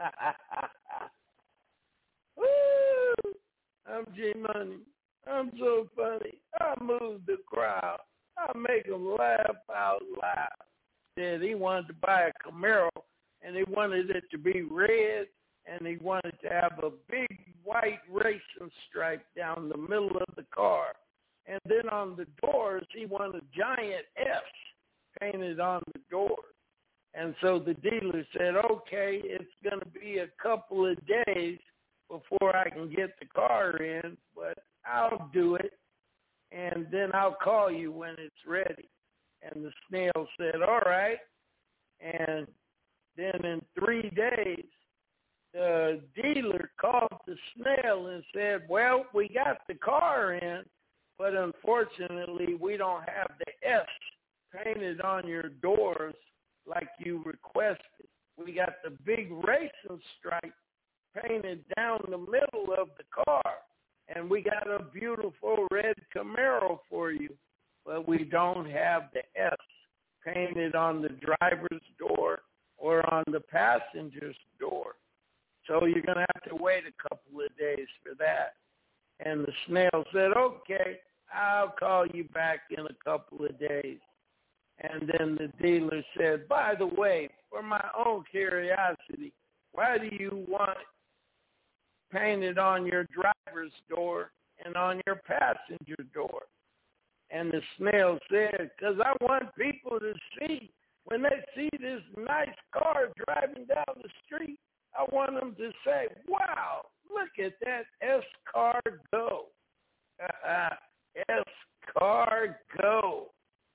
Woo! I'm G-Money. I'm so funny. I move the crowd. I make them laugh out loud. Said he wanted to buy a Camaro, and he wanted it to be red, and he wanted to have a big white racing stripe down the middle of the car. And then on the doors, he wanted giant F's painted on the doors. And so the dealer said, "Okay, it's going to be a couple of days before I can get the car in, but I'll do it, and then I'll call you when it's ready." And the snail said, "All right." And then in three days, the dealer called the snail and said, "Well, we got the car in, but unfortunately we don't have the S painted on your doors like you requested. We got the big racing stripe painted down the middle of the car, and we got a beautiful red Camaro for you, but we don't have the S painted on the driver's door or on the passenger's door. So you're going to have to wait a couple of days for that." And the snail said, "Okay, I'll call you back in a couple of days." And then the dealer said, "By the way, for my own curiosity, why do you want it painted on your driver's door and on your passenger door?" And the snail said, "Because I want people to see, when they see this nice car driving down the street, I want them to say, 'Wow, look at that S car go.' Escargot.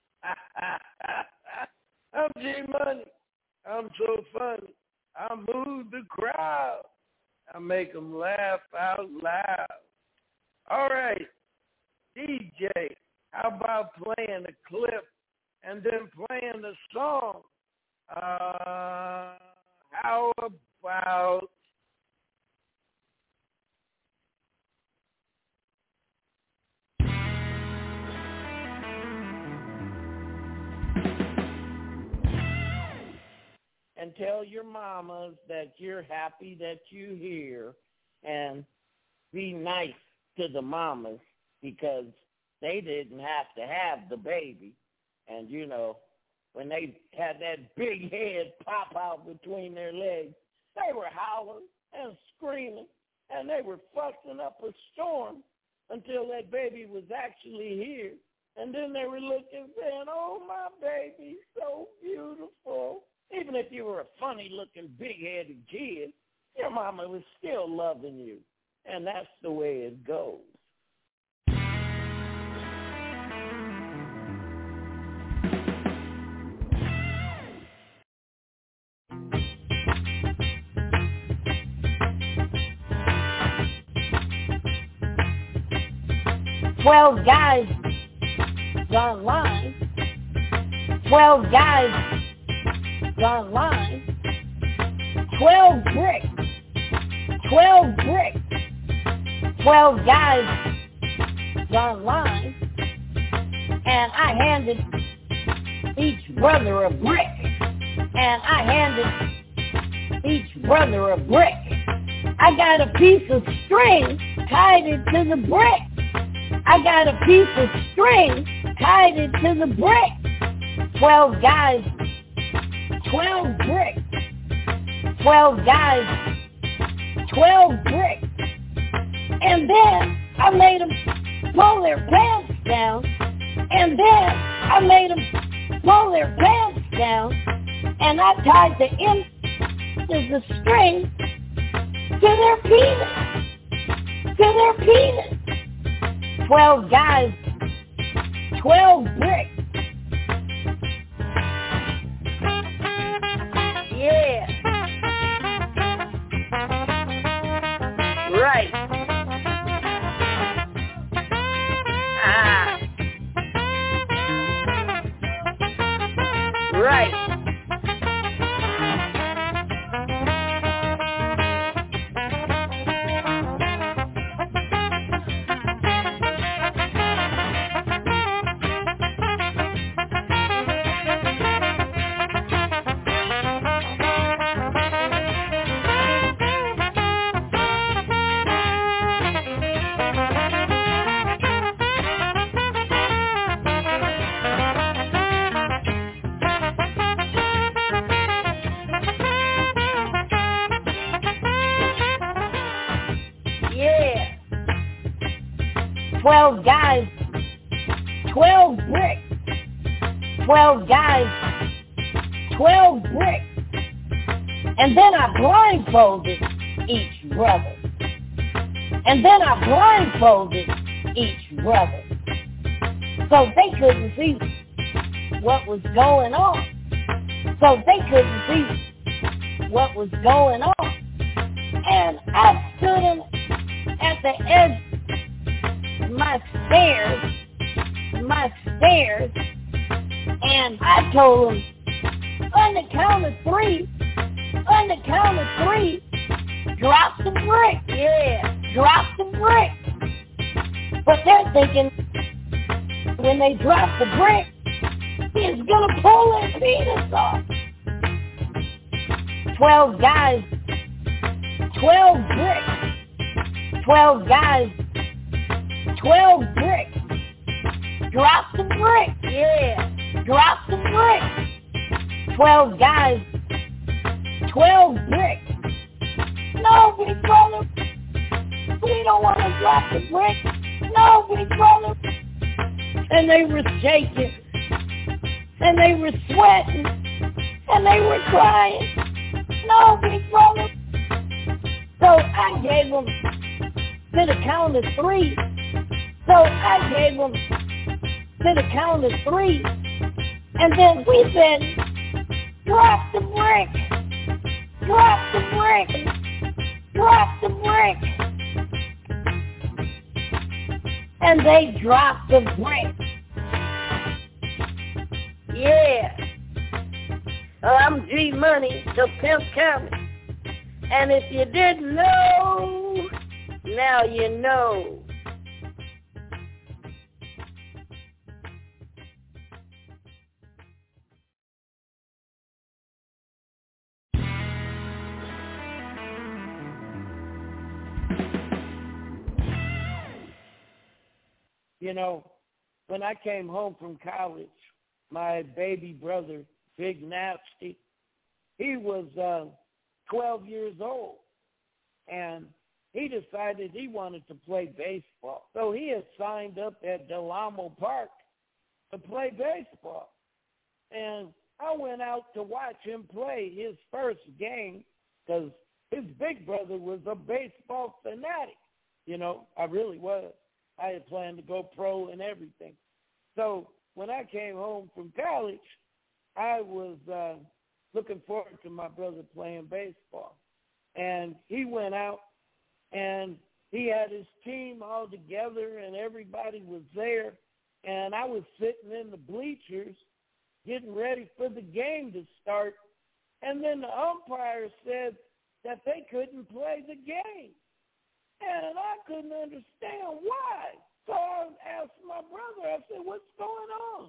I'm G-Money. I'm so funny. I move the crowd. I make them laugh out loud. All right, D J, how about playing a clip and then playing the song? Uh, how about and tell your mamas that you're happy that you're here, and be nice to the mamas because they didn't have to have the baby. And, you know, when they had that big head pop out between their legs, they were howling and screaming, and they were fussing up a storm until that baby was actually here. And then they were looking saying, oh, my baby's so beautiful. Even if you were a funny-looking, big-headed kid, your mama was still loving you. And that's the way it goes. Twelve guys online. Twelve guys online. Twelve bricks. Twelve bricks. Twelve guys online. And I handed each brother a brick. And I handed each brother a brick. I got a piece of string, tied it to the brick. I got a piece of string, tied it to the brick. Twelve guys, twelve bricks. Twelve guys, twelve bricks. And then I made them pull their pants down. And then I made them pull their pants down. And I tied the end of the string to their penis. To their penis. Twelve guys, twelve bricks. Yeah. Right. Ah. Right. Twelve guys, twelve bricks. Twelve guys, twelve bricks. And then I blindfolded each brother. And then I blindfolded each brother. So they couldn't see what was going on. So they couldn't see what was going on. And I stood in, at the edge my stairs, my stairs, and I told them, on the count of three, on the count of three, drop the brick, yeah, drop the brick. But they're thinking, when they drop the brick, he's gonna pull their penis off. Twelve guys, twelve bricks, twelve guys, twelve bricks. Drop the brick. Yeah. Drop the brick. Twelve guys. Twelve bricks. No, big brother. We don't want to drop the brick. No, big brother. And they were shaking. And they were sweating. And they were crying. No, big brother. So I gave them to the count of three. So I gave him to the count of three, and then we said, drop the brick, drop the brick, drop the brick. And they dropped the brick. Yeah. Uh, I'm G Money, the Pimp Comic. And if you didn't know, now you know. You know, when I came home from college, my baby brother, Big Nasty, he was uh, twelve years old, and he decided he wanted to play baseball. So he had signed up at Del Amo Park to play baseball. And I went out to watch him play his first game because his big brother was a baseball fanatic. You know, I really was. I had planned to go pro and everything. So when I came home from college, I was uh, looking forward to my brother playing baseball. And he went out, and he had his team all together, and everybody was there. And I was sitting in the bleachers getting ready for the game to start. And then the umpire said that they couldn't play the game. And I couldn't understand why. So I asked my brother, I said, what's going on?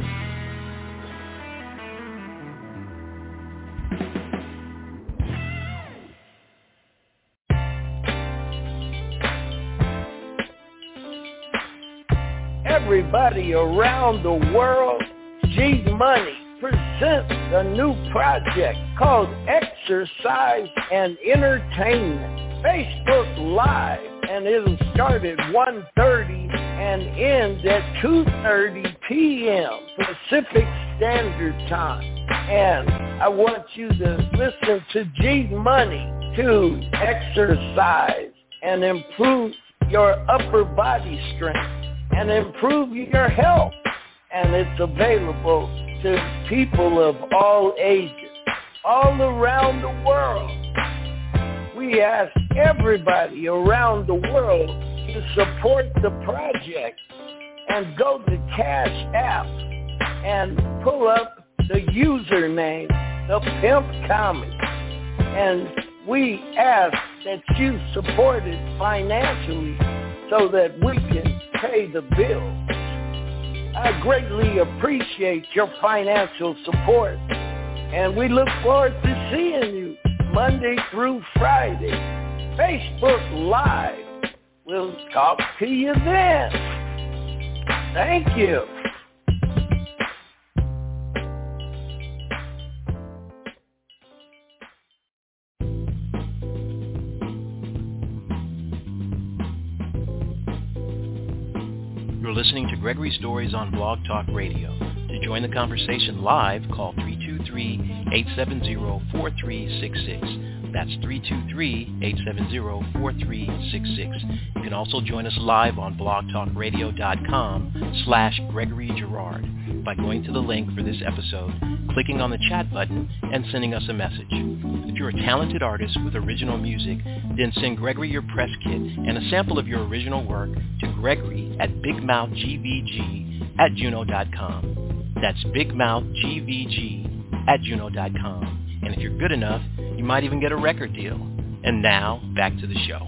Everybody around the world, G Money presents a new project called Exercise and Entertainment. Facebook Live, and it'll start at one thirty and end at two thirty p.m. Pacific Standard Time. And I want you to listen to G Money to exercise and improve your upper body strength and improve your health. And it's available to people of all ages, all around the world. We ask everybody around the world to support the project and go to Cash App and pull up the username, The Pimp Comic. And we ask that you support it financially so that we can pay the bills. I greatly appreciate your financial support, and we look forward to seeing you Monday through Friday, Facebook Live. We'll talk to you then. Thank you. You're listening to Gregory Stories on Blog Talk Radio. To join the conversation live, call three two three, eight seven zero, four three six six. That's three two three, eight seven zero, four three six six. You can also join us live on blogtalkradio.com slash Gregory Girard by going to the link for this episode, clicking on the chat button, and sending us a message. If you're a talented artist with original music, then send Gregory your press kit and a sample of your original work to Gregory at bigmouthgvg at juno dot com. That's bigmouthgvg at juno dot com. And if you're good enough, you might even get a record deal. And now, back to the show.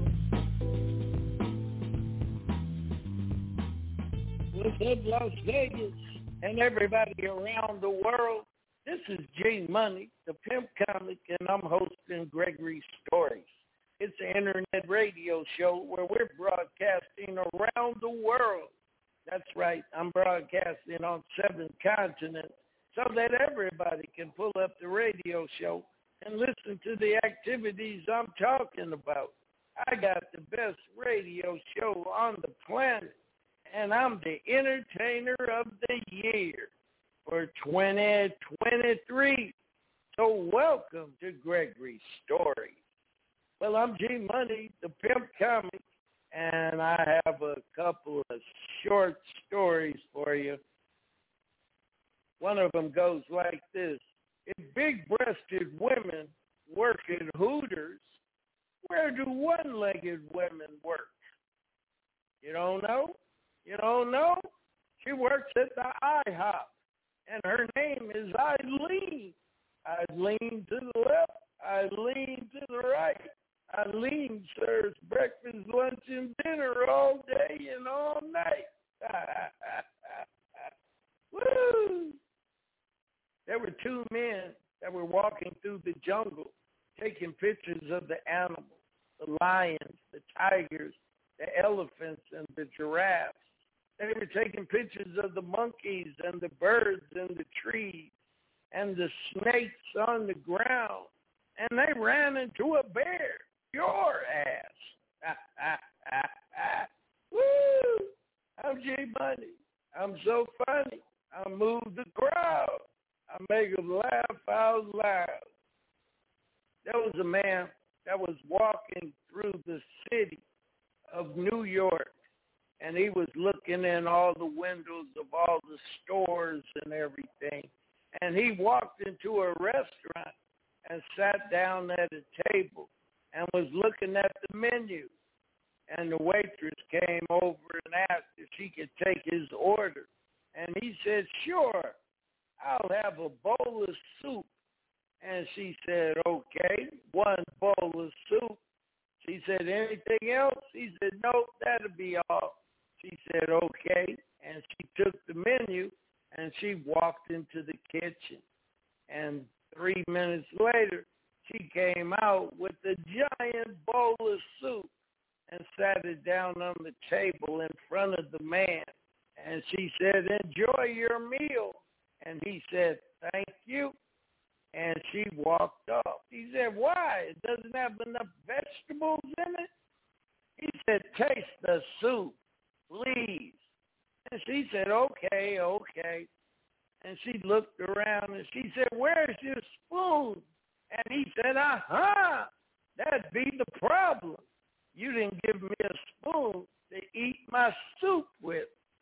What's up, Las Vegas, and everybody around the world? This is G Money, the Pimp Comic, and I'm hosting Gregory Stories. It's an internet radio show where we're broadcasting around the world. That's right, I'm broadcasting on seven continents so that everybody can pull up the radio show and listen to the activities I'm talking about. I got the best radio show on the planet, and I'm the entertainer of the year for twenty twenty-three. So welcome to Gregory Stories. Well, I'm G Money, the Pimp Comic, and I have a couple of short stories for you. One of them goes like this. If big-breasted women work at Hooters, where do one-legged women work? You don't know? You don't know? She works at the IHOP, and her name is Eileen. Eileen to the left, Eileen to the right. Eileen serves breakfast, lunch, and dinner all day and all night. Woo! There were two men that were walking through the jungle, taking pictures of the animals, the lions, the tigers, the elephants, and the giraffes. They were taking pictures of the monkeys and the birds and the trees and the snakes on the ground. And they ran into a bear, your ass. Woo! I'm G Money. I'm so funny. I move the crowd. I make them laugh out loud. There was a man that was walking through the city of New York, and he was looking in all the windows of all the stores and everything. And he walked into a restaurant and sat down at a table and was looking at the menu. And the waitress came over and asked if she could take his order. And he said, sure, I'll have a bowl of soup. And she said, okay, one bowl of soup. She said, anything else? He said, nope, that'll be all. She said, okay. And she took the menu and she walked into the kitchen. And three minutes later, she came out with a giant bowl of soup and sat it down on the table in front of the man. And she said, enjoy your meal. And he said, thank you. And she walked off. He said, why? It doesn't have enough vegetables in it? He said, taste the soup, please. And she said, okay, okay. And she looked around and she said, where's your spoon? And he said, uh-huh, that'd be the problem. You didn't give me a spoon to eat my soup with.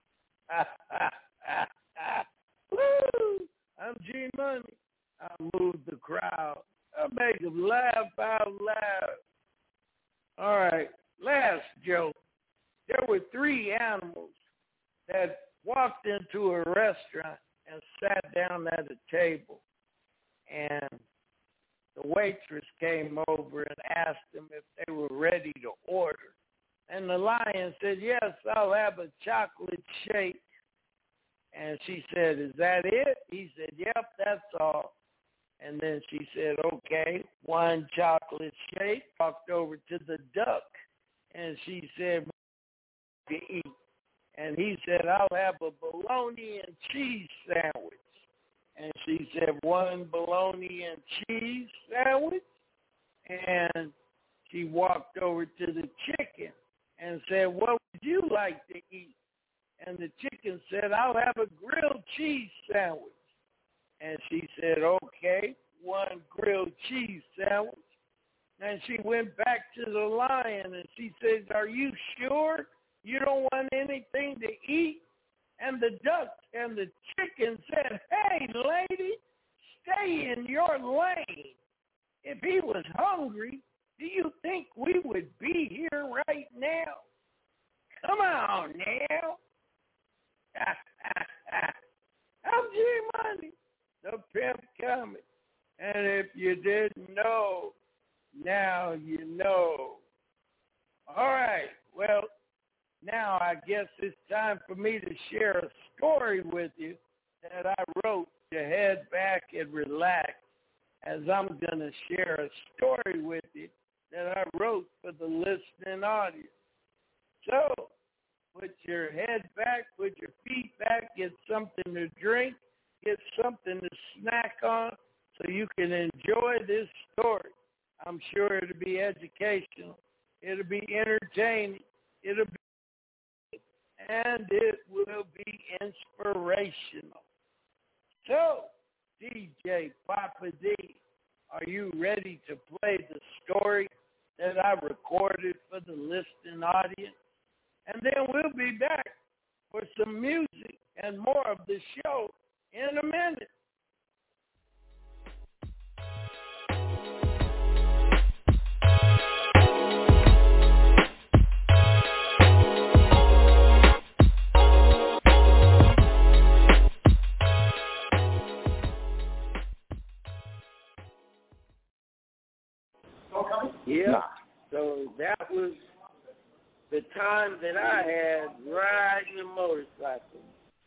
Woo! I'm G Money. I move the crowd. I make them laugh out loud. All right, last joke. There were three animals that walked into a restaurant and sat down at a table. And the waitress came over and asked them if they were ready to order. And the lion said, yes, I'll have a chocolate shake. And she said, is that it? He said, yep, that's all. And then she said, okay, one chocolate shake. Walked over to the duck. And she said, what do you eat? And he said, I'll have a bologna and cheese sandwich. And she said, one bologna and cheese sandwich. And she walked over to the chicken and said, what would you like to eat? And the chicken said, I'll have a grilled cheese sandwich. And she said, okay, one grilled cheese sandwich. And she went back to the lion and she said, are you sure you don't want anything to eat? And the duck and the chicken said, hey, lady, stay in your lane. If he was hungry, do you think we would be here right now? Come on now. I'm G Money, the pimp coming. And if you didn't know, now you know. All right, well, now I guess it's time for me to share a story with you that I wrote to head back and relax, as I'm going to share a story with you that I wrote for the listening audience. So, put your head back, put your feet back, get something to drink, get something to snack on so you can enjoy this story. I'm sure it'll be educational. It'll be entertaining. It'll be, and it will be inspirational. So, D J Papa D, are you ready to play the story? that I recorded for the listening audience. And then we'll be back for some music and more of the show in a minute. Yeah, so that was the time that I had riding a motorcycle.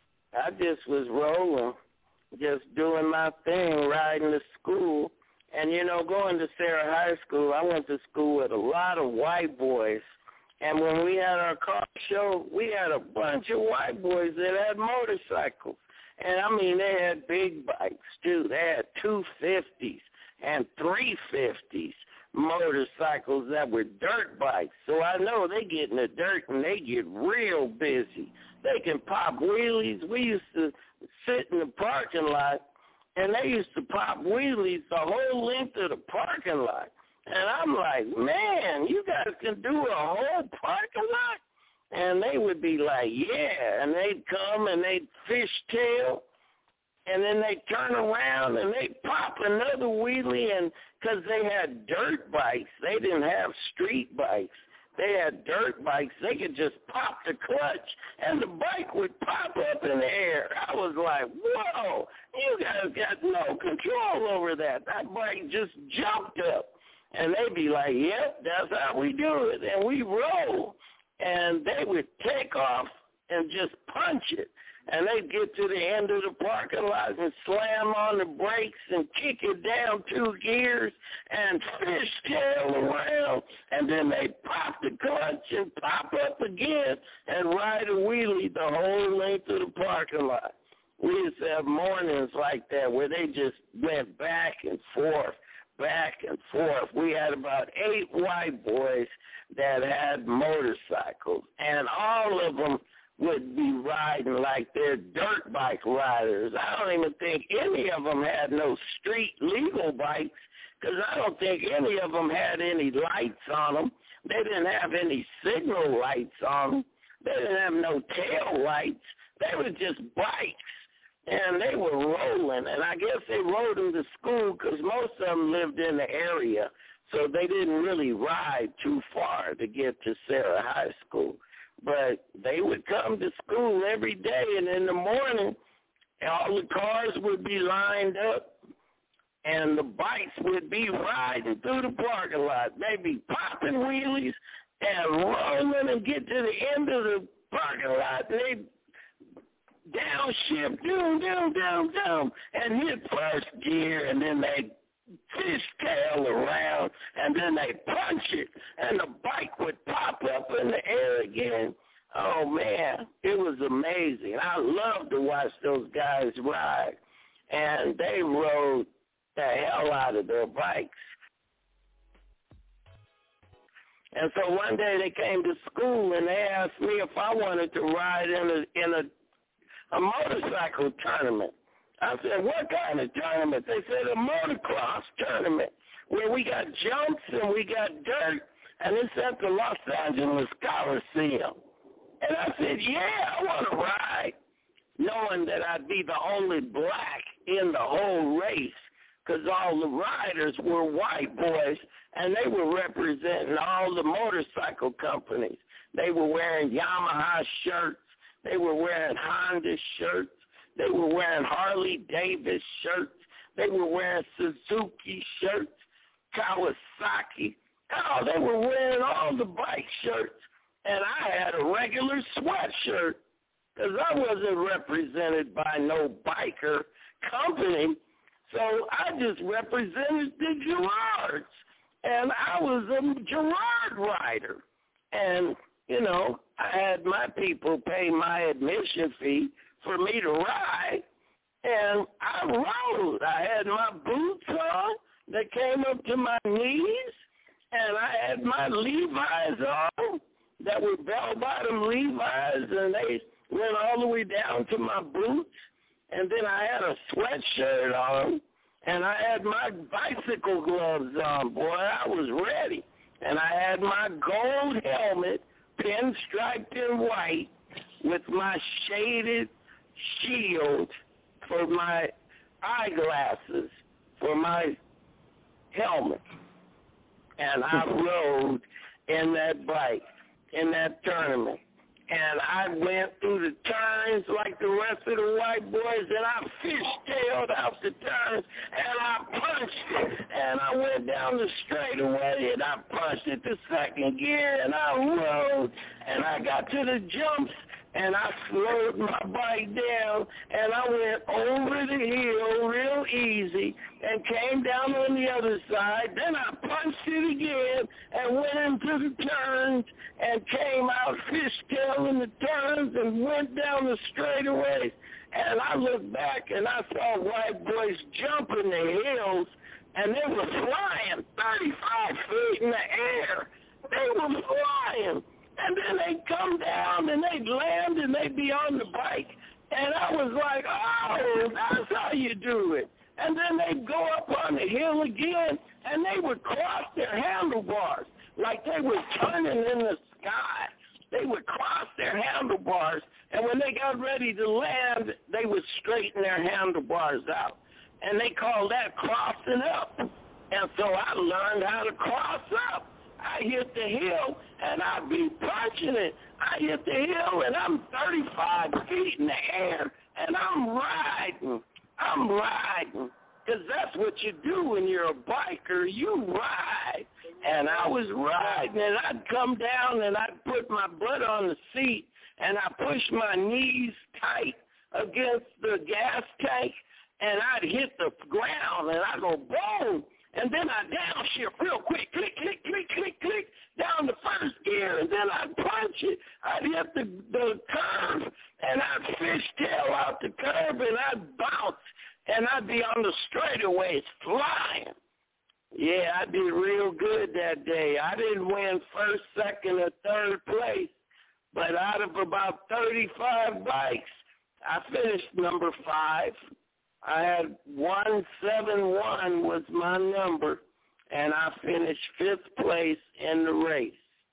I just was rolling, just doing my thing, riding to school. And, you know, going to Sarah High School, I went to school with a lot of white boys. And when we had our car show, we had a bunch of white boys that had motorcycles. And, I mean, they had big bikes, too. They had two fifties and three fifties. Motorcycles that were dirt bikes. So I know they get in the dirt and they get real busy. They can pop wheelies. We used to sit in the parking lot and they used to pop wheelies the whole length of the parking lot. And I'm like, man, you guys can do a whole parking lot? And they would be like, yeah. And they'd come and they'd fishtail. And then they turn around and they pop another wheelie, and because they had dirt bikes, they didn't have street bikes. They had dirt bikes. They could just pop the clutch, and the bike would pop up in the air. I was like, whoa, you guys got no control over that. That bike just jumped up. And they'd be like, yep, that's how we do it. And we roll. And they would take off and just punch it. And they'd get to the end of the parking lot and slam on the brakes and kick it down two gears and fishtail around. And then they'd pop the clutch and pop up again and ride a wheelie the whole length of the parking lot. We used to have mornings like that where they just went back and forth, back and forth. We had about eight white boys that had motorcycles, and all of them would be riding like they're dirt bike riders. I don't even think any of them had no street legal bikes because I don't think any of them had any lights on them. They didn't have any signal lights on them. They didn't have no tail lights. They were just bikes, and they were rolling. And I guess they rode them to school because most of them lived in the area, so they didn't really ride too far to get to Sarah High School. But they would come to school every day, and in the morning, all the cars would be lined up, and the bikes would be riding through the parking lot. They'd be popping wheelies and rolling and get to the end of the parking lot. And they'd downshift, doom, doom, doom, doom, and hit first gear, and then they'd fishtail around, and then they punch it, and the bike would pop up in the air again. Oh, man, it was amazing. I loved to watch those guys ride, and they rode the hell out of their bikes. And so one day they came to school, and they asked me if I wanted to ride in a, in a, a motorcycle tournament. I said, what kind of tournament? They said a motocross tournament where we got jumps and we got dirt, and it's at the Los Angeles Coliseum. And I said, yeah, I want to ride, knowing that I'd be the only black in the whole race because all the riders were white boys, and they were representing all the motorcycle companies. They were wearing Yamaha shirts. They were wearing Honda shirts. They were wearing Harley-Davidson shirts. They were wearing Suzuki shirts, Kawasaki. Oh, they were wearing all the bike shirts. And I had a regular sweatshirt because I wasn't represented by no biker company. So I just represented the Girards. And I was a Girard rider. And, you know, I had my people pay my admission fee for me to ride, and I rode. I had my boots on that came up to my knees, and I had my Levi's on that were bell-bottom Levi's, and they went all the way down to my boots, and then I had a sweatshirt on, and I had my bicycle gloves on. Boy, I was ready. and I had my gold helmet, pinstriped in white, with my shaded shield for my eyeglasses, for my helmet. And I rode in that bike, in that tournament. And I went through the turns like the rest of the white boys, and I fishtailed out the turns, and I punched it, and I went down the straightaway, and I punched it to second gear, and I rode, and I got to the jumps, and I slowed my bike down, and I went over the hill real easy and came down on the other side. Then I punched it again and went into the turns and came out fishtailing the turns and went down the straightaways. And I looked back, and I saw white boys jumping the hills, and they were flying thirty-five feet in the air. They were flying. And then they'd come down, and they'd land, and they'd be on the bike. And I was like, oh, that's how you do it. And then they'd go up on the hill again, and they would cross their handlebars like they were turning in the sky. They would cross their handlebars, and when they got ready to land, they would straighten their handlebars out. And they called that crossing up. And so I learned how to cross up. I hit the hill, and I'd be punching it. I hit the hill, and I'm thirty-five feet in the air, and I'm riding. I'm riding, because that's what you do when you're a biker. You ride. And I was riding, and I'd come down, and I'd put my butt on the seat, and I push my knees tight against the gas tank, and I'd hit the ground, and I'd go boom. And then I downshift real quick, click, click, click, click, click, down the first gear, and then I'd punch it. I'd hit the, the curve, and I'd fishtail out the curve, and I'd bounce, and I'd be on the straightaways flying. Yeah, I did real good that day. I didn't win first, second, or third place, but out of about thirty-five bikes, I finished number five. I had one seven one was my number, and I finished fifth place in the race.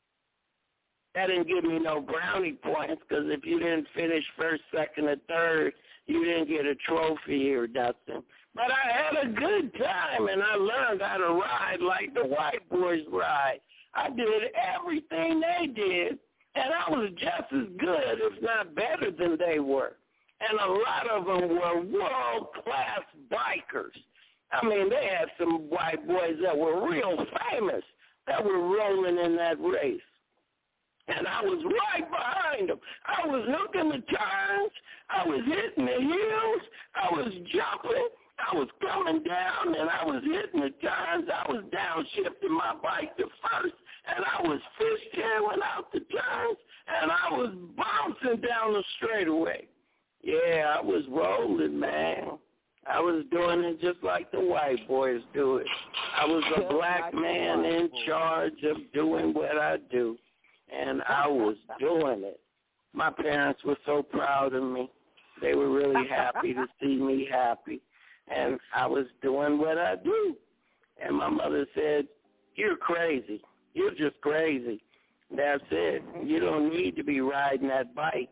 That didn't give me no brownie points, because if you didn't finish first, second, or third, you didn't get a trophy or nothing. But I had a good time, and I learned how to ride like the white boys ride. I did everything they did, and I was just as good, if not better than they were. And a lot of them were world-class bikers. I mean, they had some white boys that were real famous that were rolling in that race. And I was right behind them. I was hooking the turns. I was hitting the hills. I was jumping. I was coming down, and I was hitting the turns. I was downshifting my bike to first, and I was fishtailing out the turns, and I was bouncing down the straightaway. Yeah, I was rolling, man. I was doing it just like the white boys do it. I was a black man in charge of doing what I do, and I was doing it. My parents were so proud of me. They were really happy to see me happy, and I was doing what I do. And my mother said, you're crazy. You're just crazy. That's it. You don't need to be riding that bike.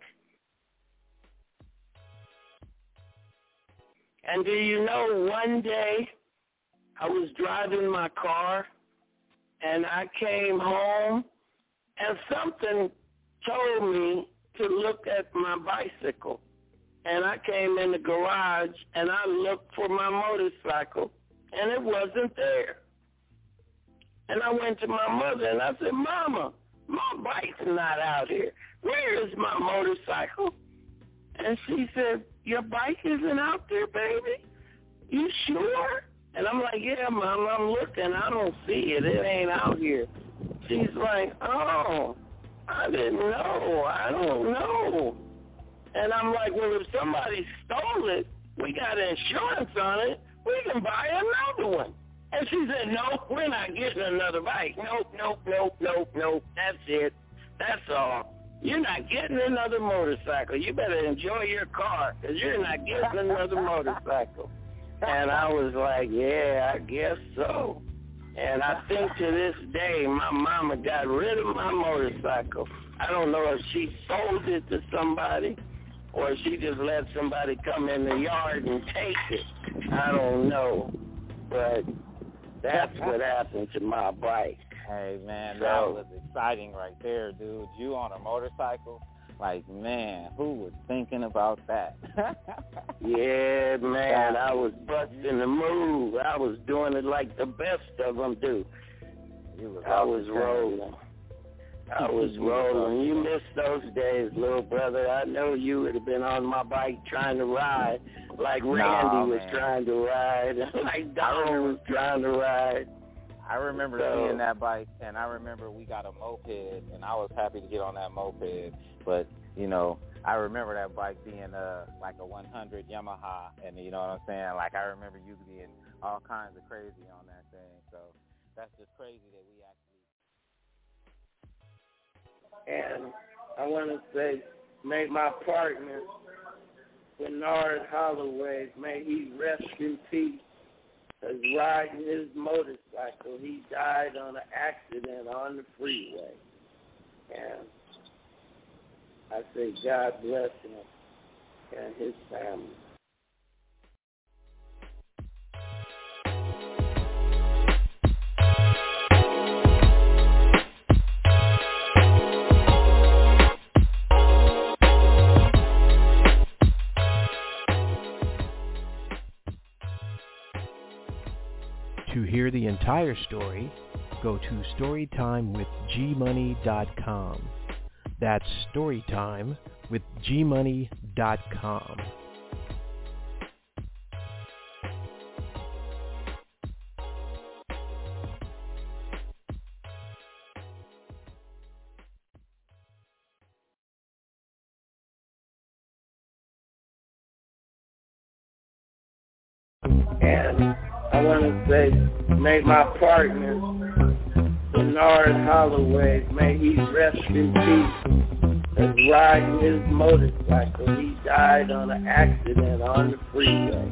And do you know, one day I was driving my car, and I came home, and something told me to look at my bicycle. And I came in the garage, and I looked for my motorcycle, and it wasn't there. And I went to my mother, and I said, Mama, my bike's not out here. Where is my motorcycle? And she said, your bike isn't out there, baby? You sure? And I'm like, yeah, Mom, I'm looking. I don't see it. It ain't out here. She's like, oh, I didn't know. I don't know. And I'm like, well, if somebody stole it, we got insurance on it. We can buy another one. And she said, no, we're not getting another bike. Nope, nope, nope, nope, nope. That's it. That's all. You're not getting another motorcycle. You better enjoy your car, because you're not getting another motorcycle. And I was like, yeah, I guess so. And I think to this day, my mama got rid of my motorcycle. I don't know if she sold it to somebody or if she just let somebody come in the yard and take it. I don't know. But that's what happened to my bike. Hey, man, that was exciting right there, dude. You on a motorcycle? Like, man, who was thinking about that? Yeah, man, I was busting the move. I was doing it like the best of them do. Was I was rolling. I was rolling. You missed those days, little brother. I know you would have been on my bike trying to ride like Randy nah, was man. trying to ride, like Don was trying to ride. I remember so, seeing that bike, and I remember we got a moped, and I was happy to get on that moped. But, you know, I remember that bike being uh, like a one hundred Yamaha, and you know what I'm saying? Like, I remember you being all kinds of crazy on that thing. So that's just crazy that we actually... And I want to say, may my partner, Bernard Holloway, may he rest in peace. Was riding his motorcycle. He died on an accident on the freeway. And I say God bless him and his family. To hear the entire story, go to storytime with g money dot com. That's storytime with g money dot com. And I want to say, may my partner, Bernard Holloway, may he rest in peace. Was riding his motorcycle. He died on an accident on the freeway.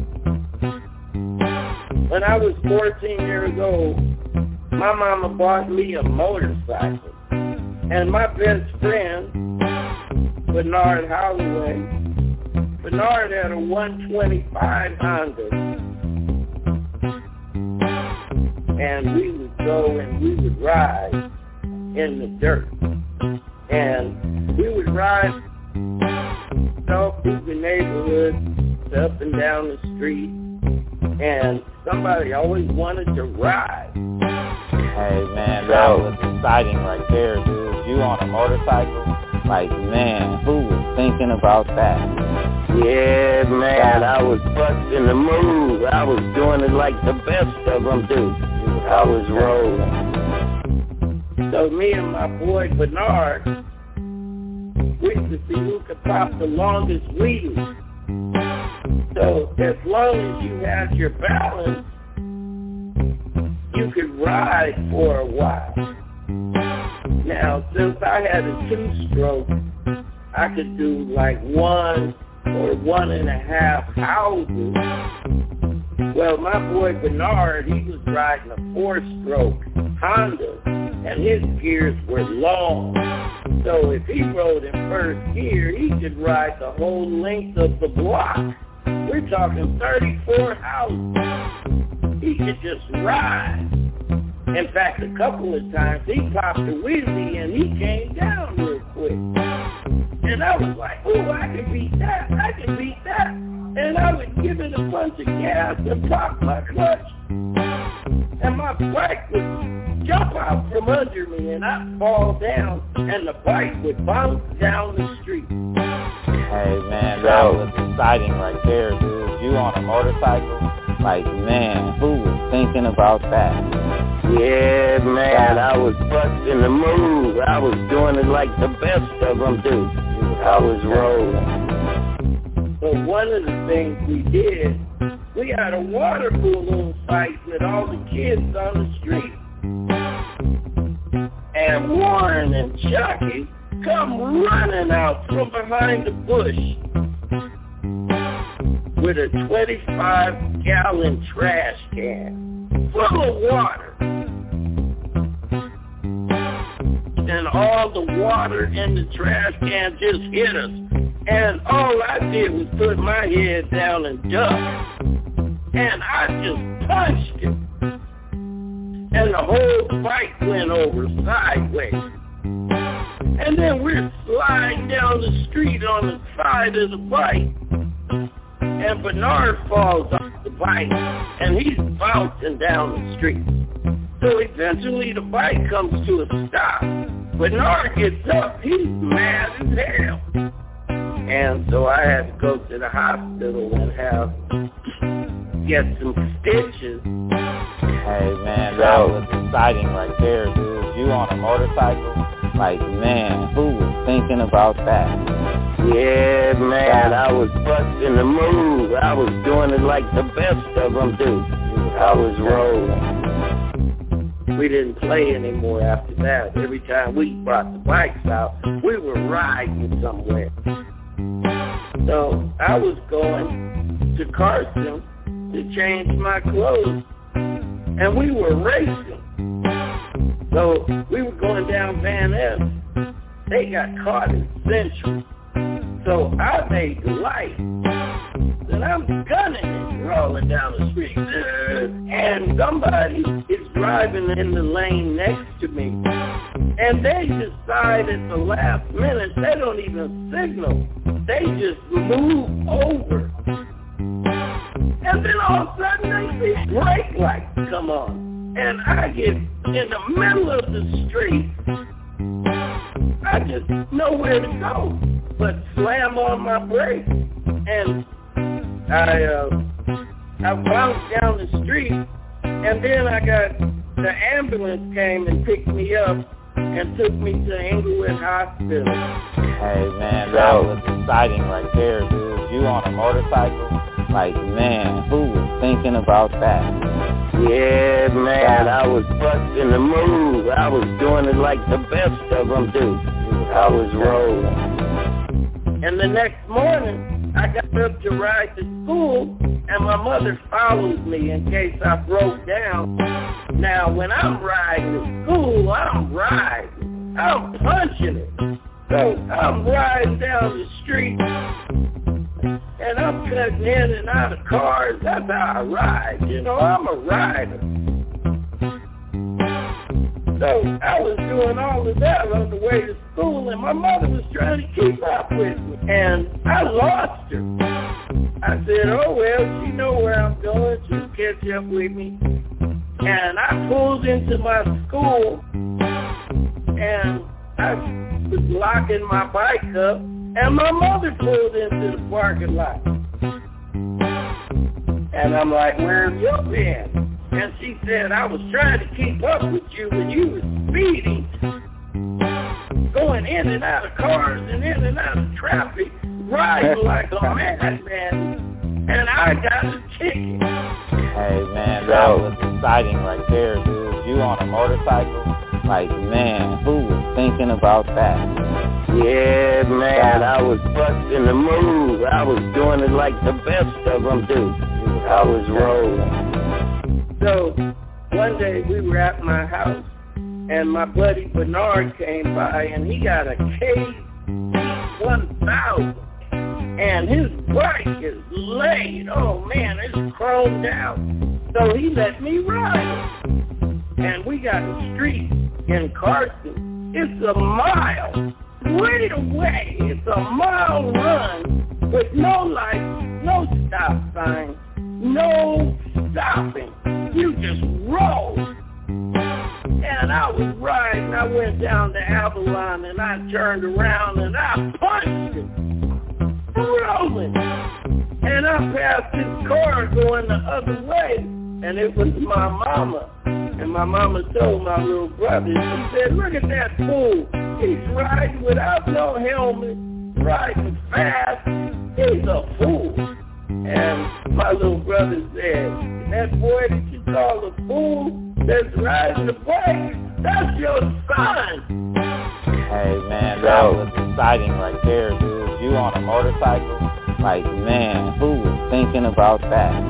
When I was fourteen years old, my mama bought me a motorcycle. And my best friend, Bernard Holloway, Bernard had a one twenty-five Honda. And we would go and we would ride in the dirt. And we would ride all through the neighborhood, up and down the street. And somebody always wanted to ride. Hey, man, that was exciting right there, dude. You on a motorcycle? Like, man, who was thinking about that? Yeah, man, I was busting the move. I was doing it like the best of them do. I was rolling. So me and my boy Bernard, we used to see who could pop the longest wheelies. So as long as you had your balance, you could ride for a while. Now, since I had a two-stroke, I could do like one or one and a half houses. Well, my boy Bernard, he was riding a four-stroke Honda, and his gears were long. So if he rode in first gear, he could ride the whole length of the block. We're talking thirty-four houses. He could just ride. In fact, a couple of times he popped a wheelie and he came down real quick. And I was like, oh, I can beat that. I can beat that. And I would give it a bunch of gas and pop my clutch. And my bike would jump out from under me and I'd fall down and the bike would bounce down the street. Hey, man, that was exciting right there, dude. You on a motorcycle? Like, man, who was thinking about that? Yeah, man, I was busting the move. I was doing it like the best of them do. I was rolling. But one of the things we did, we had a water balloon fight with all the kids on the street. And Warren and Chucky come running out from behind the bush with a twenty-five gallon trash can. full of water. And all the water in the trash can just hit us. And all I did was put my head down and duck. And I just punched it. And the whole bike went over sideways. And then we're sliding down the street on the side of the bike. And Bernard falls off the bike. And he's bouncing down the street. So eventually the bike comes to a stop. Bernard gets up. He's mad as hell. And so I had to go to the hospital and have get some stitches. Hey, man, that was exciting right there, dude. You on a motorcycle? Like, man, who was thinking about that? Yeah, man, I was busting the move. I was doing it like the best of them do. I was rolling. We didn't play anymore after that. Every time we brought the bikes out, we were riding somewhere. So I was going to Carson to change my clothes, and we were racing. So we were going down Van Ness. They got caught in Central. So I made the light, and I'm gunning it, rolling down the street. And somebody is driving in the lane next to me. And they decide at the last minute, they don't even signal. They just move over. And then all of a sudden they see brake lights come on. And I get in the middle of the street. I just know where to go, but slam on my brakes. And I uh, I bounced down the street, and then I got, the ambulance came and picked me up and took me to Inglewood Hospital. Hey, man, that was exciting right there, dude. You on a motorcycle? Like, man, who was thinking about that? Yeah, man, I was busting the move. I was doing it like the best of them do. I was rolling. And the next morning, I got up to ride to school, and my mother followed me in case I broke down. Now, when I'm riding to school, I'm riding. I'm punching it. So I'm riding down the street, and I'm cutting in and out of cars. That's how I ride. You know, I'm a rider. So I was doing all of that on the way to school, and my mother was trying to keep up with me. And I lost her. I said, oh, well, she know where I'm going. She'll catch up with me. And I pulled into my school, and I was locking my bike up, and my mother pulled into the parking lot. And I'm like, where have you been? And she said, I was trying to keep up with you when you were speeding, going in and out of cars and in and out of traffic, riding like a madman, and I got a ticket. Hey, man, that was exciting right there, dude. You on a motorcycle? Like, man, who was thinking about that? Yeah, man, I was busting the move. I was doing it like the best of them do. I was rolling. So one day we were at my house, and my buddy Bernard came by, and he got a K one thousand, and his bike is laid. Oh, man, it's chromed out. So he let me ride it. And we got a street in Carson. It's a mile straight away. It's a mile run with no lights, no stop signs, no stopping. You just roll. And I was riding. I went down to Avalon, and I turned around, and I punched it. Rolling. And I passed this car going the other way, and it was my mama. And my mama told my little brother, she said, look at that fool. He's riding without no helmet, riding fast. He's a fool. And my little brother said, that boy that you call a fool that's riding the bike, that's your son. Hey, man, that was exciting right there, dude. You on a motorcycle? Like, man, who was thinking about that?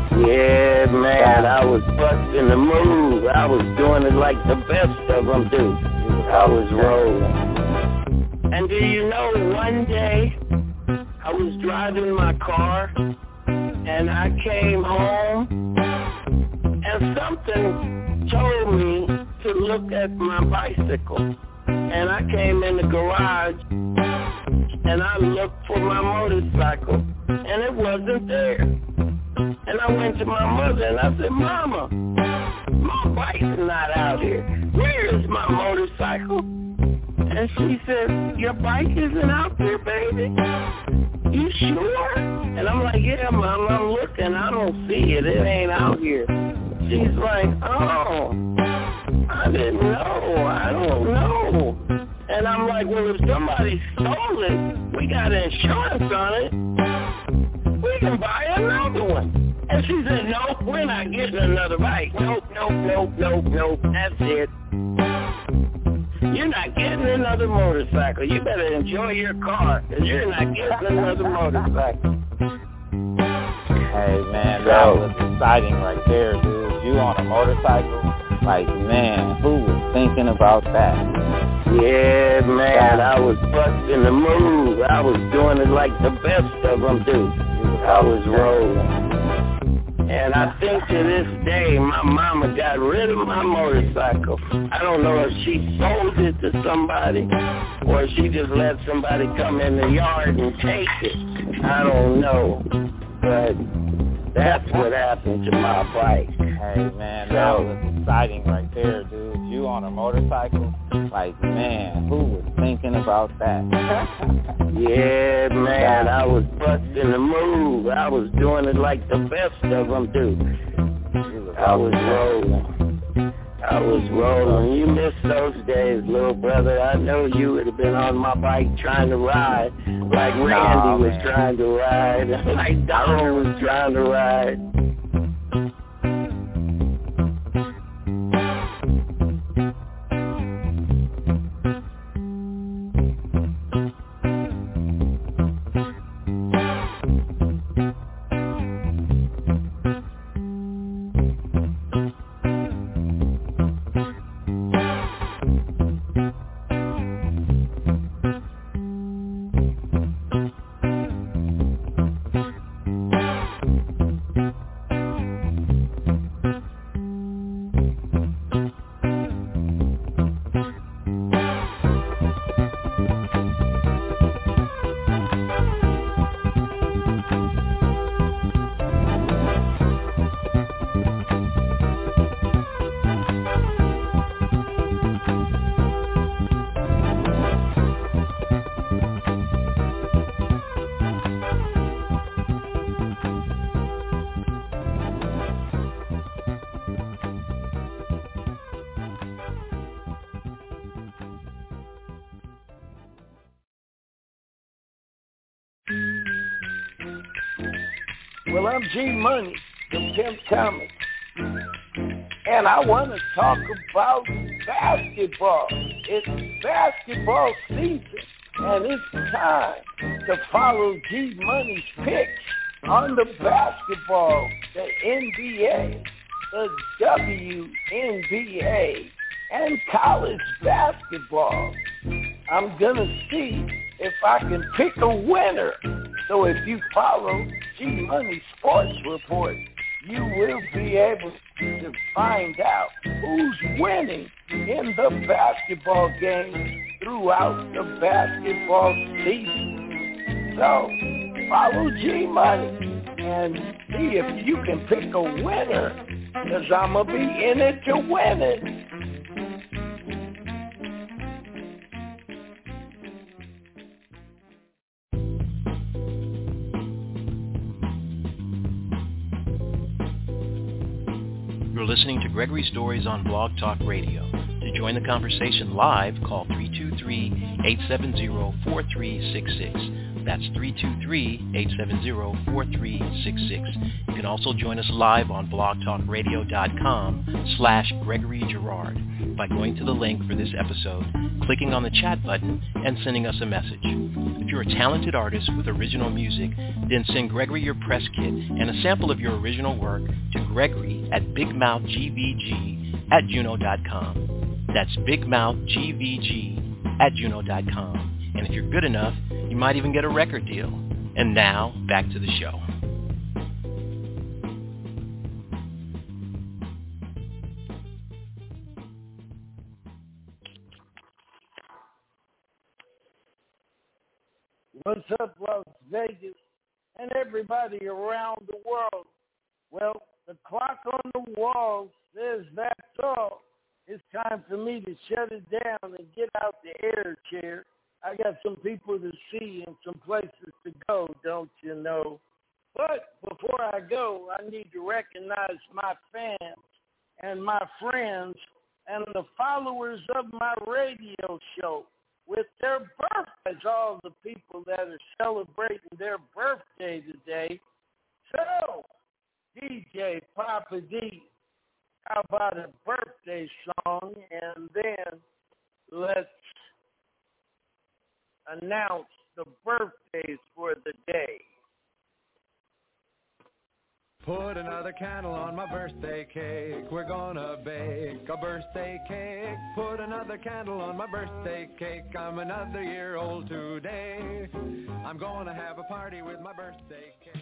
Yeah, man, I was busting the move. I was doing it like the best of them do. I was rolling. And do you know, one day, I was driving my car, and I came home, and something told me to look at my bicycle. And I came in the garage, and I looked for my motorcycle, and it wasn't there. And I went to my mother, and I said, Mama, my bike's not out here. Where is my motorcycle? And she said, your bike isn't out there, baby. You sure? And I'm like, yeah, Mom, I'm looking. I don't see it. It ain't out here. She's like, oh, I didn't know. I don't know. And I'm like, well, if somebody stole it, we got insurance on it. We can buy another one. And she said, no, we're not getting another bike. Nope, nope, nope, nope, nope. That's it. You're not getting another motorcycle. You better enjoy your car, because you're not getting another motorcycle. Hey, man, that was exciting right there, dude. You on a motorcycle? Like, man, who was thinking about that? Yeah, man, I was busting the move. I was doing it like the best of them do. I was rolling. And I think to this day, my mama got rid of my motorcycle. I don't know if she sold it to somebody or if she just let somebody come in the yard and take it. I don't know. But that's what happened to my bike. Hey, man, that was exciting right there, dude. You on a motorcycle? Like, man, who was thinking about that? Yeah, man, I was busting the move. I was doing it like the best of them do. I was rolling. I was rolling. You missed those days, little brother. I know you would have been on my bike trying to ride, like Randy nah, was man. trying to ride, like Donald was trying to ride. Well, I'm G Money, the Pimp Comic, and I want to talk about basketball. It's basketball season, and it's time to follow G Money's picks on the basketball, the N B A, the W N B A, and college basketball. I'm going to see if I can pick a winner. So if you follow G Money Sports Report, you will be able to find out who's winning in the basketball game throughout the basketball season. So follow G Money and see if you can pick a winner, because I'm going to be in it to win it. You're listening to Gregory Stories on Blog Talk Radio. To join the conversation live, call three two three, eight seven zero, four three six six. That's three two three, eight seven zero, four three six six. You can also join us live on blogtalkradio.com slash Gregory Girard by going to the link for this episode, clicking on the chat button, and sending us a message. If you're a talented artist with original music, then send Gregory your press kit and a sample of your original work to Gregory at bigmouthgvg at juno dot com. That's bigmouthgvg at juno dot com. And if you're good enough, you might even get a record deal. And now, back to the show. What's up, Las Vegas, and everybody around the world? Well, the clock on the wall says that's all. It's time for me to shut it down and get out the air chair. I got some people to see and some places to go, don't you know? But before I go, I need to recognize my fans and my friends and the followers of my radio show with their birthdays, all the people that are celebrating their birthday today. So, D J Papa D, how about a birthday song? And then let's announce the birthdays for the day. Put another candle on my birthday cake. We're gonna bake a birthday cake. Put another candle on my birthday cake. I'm another year old today. I'm gonna have a party with my birthday cake.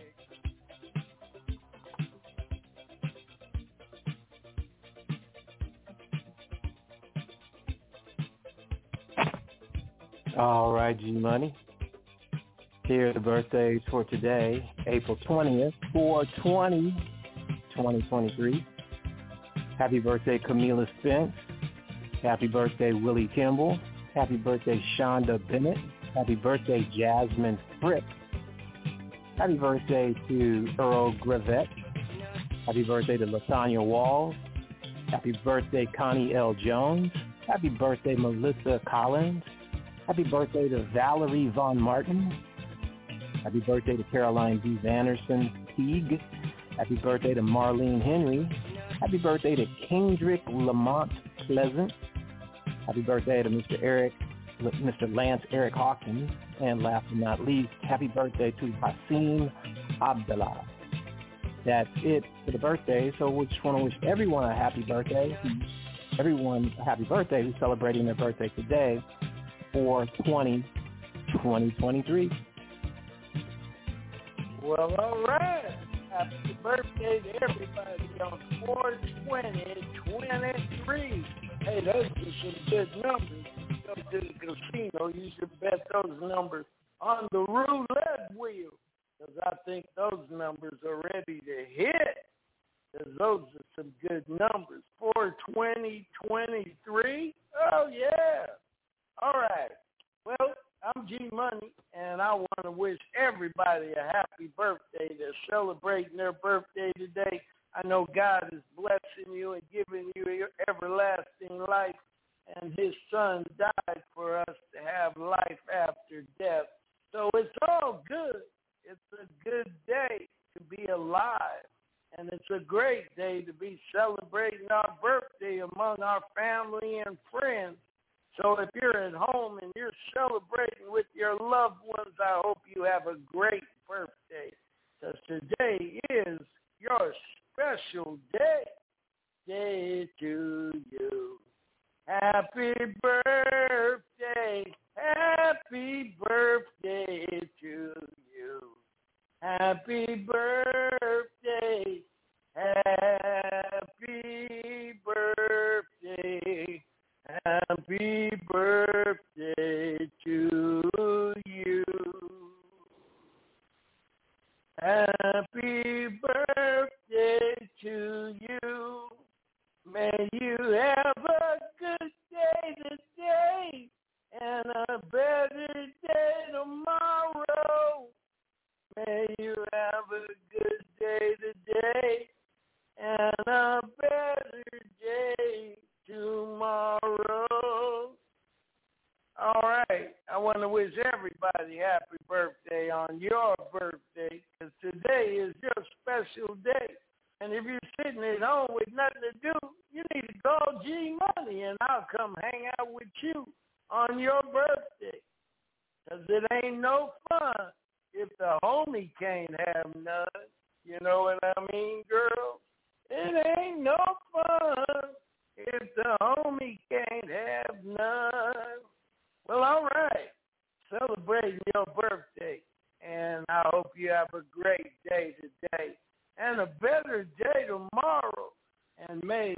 All right, G-Money. Here are the birthdays for today, April twentieth, four twenty, twenty twenty-three. Happy birthday, Camila Spence. Happy birthday, Willie Kimball. Happy birthday, Shonda Bennett. Happy birthday, Jasmine Fripp. Happy birthday to Earl Gravett. Happy birthday to Latanya Walls. Happy birthday, Connie L. Jones. Happy birthday, Melissa Collins. Happy birthday to Valerie Von Martin. Happy birthday to Caroline D. Vanderson Teague. Happy birthday to Marlene Henry. Happy birthday to Kendrick Lamont Pleasant. Happy birthday to Mister Eric, Mister Lance Eric Hawkins. And last but not least, happy birthday to Hasim Abdallah. That's it for the birthday. So we just want to wish everyone a happy birthday. Everyone a happy birthday who's celebrating their birthday today. four twenty, twenty twenty-three. Well, all right. Happy birthday to everybody on four twenty, twenty-three. Hey, those are some good numbers. Go to the casino, you should bet those numbers on the roulette wheel, because I think those numbers are ready to hit, because those are some good numbers. four twenty, twenty-three. Oh, yeah. All right. Well, I'm G Money, and I want to wish everybody a happy birthday. They're celebrating their birthday today. I know God is blessing you and giving you your everlasting life, and his son died for us to have life after death. So it's all good. It's a good day to be alive, and it's a great day to be celebrating our birthday among our family and friends. So if you're at home and you're celebrating with your loved ones, I hope you have a great birthday, because today is your special day. Day to you. Happy birthday. Happy birthday to you. Happy birthday. Happy birthday. Happy birthday to you. Happy birthday to you. May you have a good day today and a better day tomorrow. May you have a good day today and a better day tomorrow. All right. I want to wish everybody happy birthday your birthday, because today is your special day. And if you're sitting at home with nothing to do, you need to call G Money, and I'll come hang out with you on your birthday. Because it ain't no fun if the homie can't have none. You know what I mean, girl? It ain't no fun if the homie can't have none. Well, all right. Celebrating your birthday. And I hope you have a great day today and a better day tomorrow. And may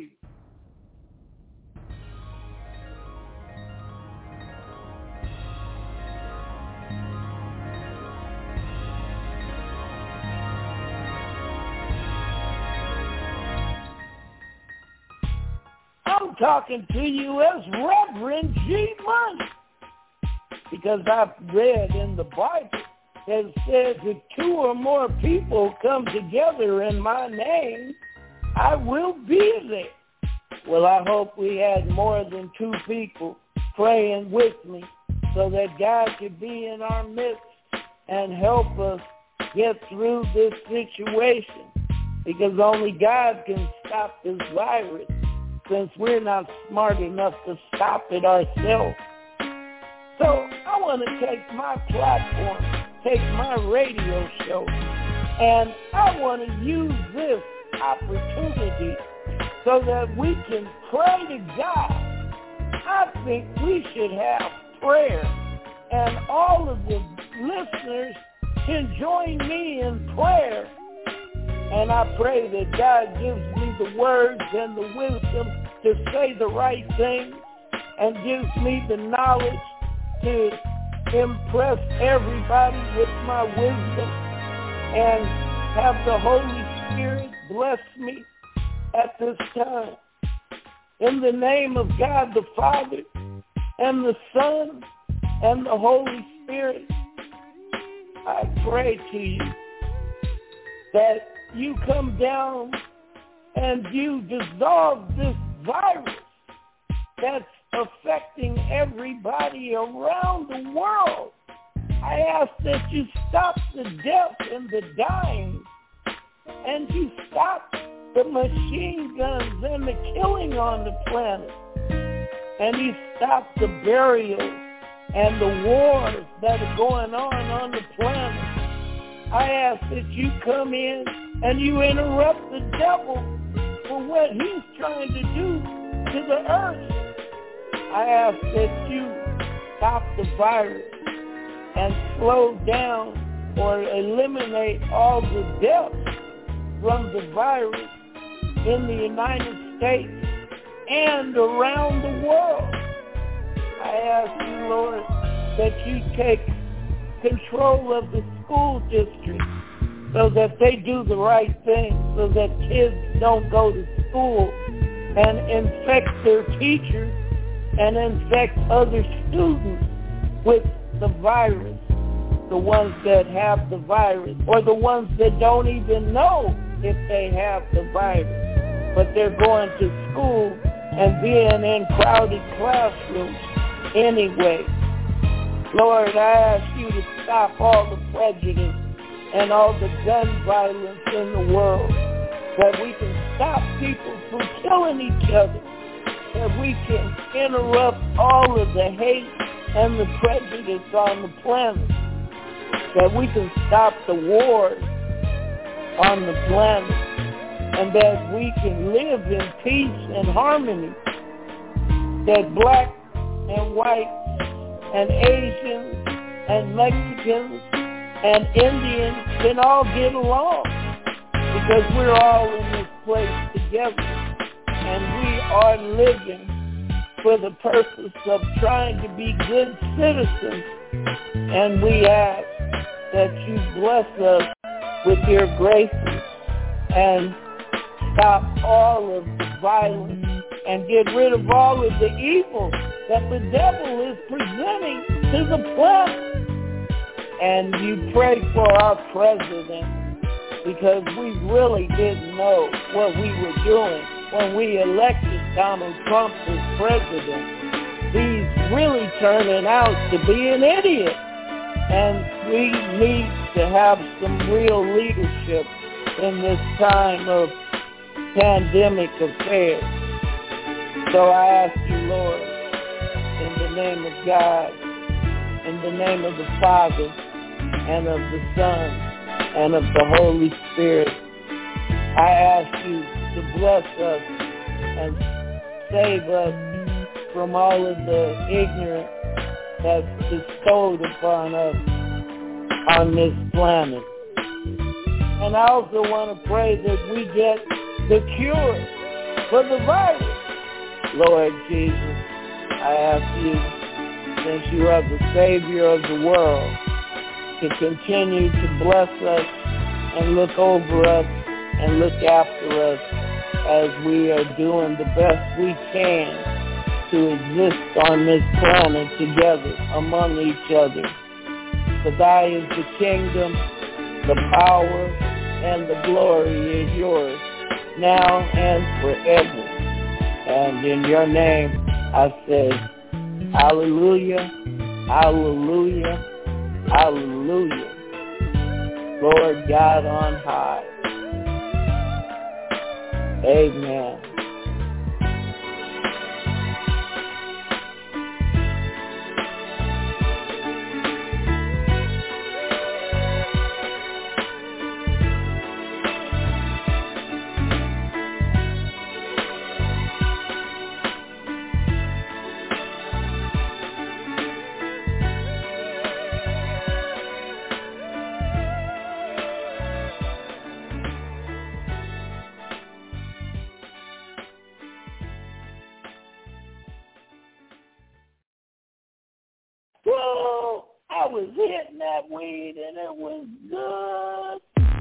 I'm talking to you as Reverend G Money, because I've read in the Bible that it says if two or more people come together in my name, I will be there. Well, I hope we had more than two people praying with me so that God could be in our midst and help us get through this situation, because only God can stop this virus, since we're not smart enough to stop it ourselves. So I want to take my platform, take my radio show, and I want to use this opportunity so that we can pray to God. I think we should have prayer, and all of the listeners can join me in prayer. And I pray that God gives me the words and the wisdom to say the right things, and gives me the knowledge to impress everybody with my wisdom, and have the Holy Spirit bless me at this time. In the name of God the Father, and the Son, and the Holy Spirit, I pray to you that you come down and you dissolve this virus that's affecting everybody around the world. I ask that you stop the death and the dying, and you stop the machine guns and the killing on the planet, and you stop the burials and the wars that are going on on the planet. I ask that you come in and you interrupt the devil for what he's trying to do to the earth. I ask that you stop the virus and slow down or eliminate all the deaths from the virus in the United States and around the world. I ask you, Lord, that you take control of the school district so that they do the right thing, so that kids don't go to school and infect their teachers and infect other students with the virus, the ones that have the virus, or the ones that don't even know if they have the virus, but they're going to school and being in crowded classrooms anyway. Lord, I ask you to stop all the prejudice and all the gun violence in the world, that we can stop people from killing each other, that we can interrupt all of the hate and the prejudice on the planet, that we can stop the wars on the planet, and that we can live in peace and harmony, that black and white and Asians and Mexicans and Indians can all get along, because we're all in this place together, and we are living for the purpose of trying to be good citizens. And we ask that you bless us with your graces and stop all of the violence and get rid of all of the evil that the devil is presenting to the planet. And you pray for our president, because we really didn't know what we were doing when we elected Donald Trump as president. He's really turning out to be an idiot. And we need to have some real leadership in this time of pandemic affairs. So I ask you, Lord, in the name of God, in the name of the Father, and of the Son, and of the Holy Spirit, I ask you to bless us and save us from all of the ignorance that's bestowed upon us on this planet. And I also want to pray that we get the cure for the virus. Lord Jesus, I ask you, since you are the Savior of the world, to continue to bless us and look over us and look after us as we are doing the best we can to exist on this planet together among each other. For thy is the kingdom, the power, and the glory is yours, now and forever. And in your name I say, hallelujah, hallelujah, hallelujah. Lord God on high. Amen. Whoa, I was hitting that weed and it was good.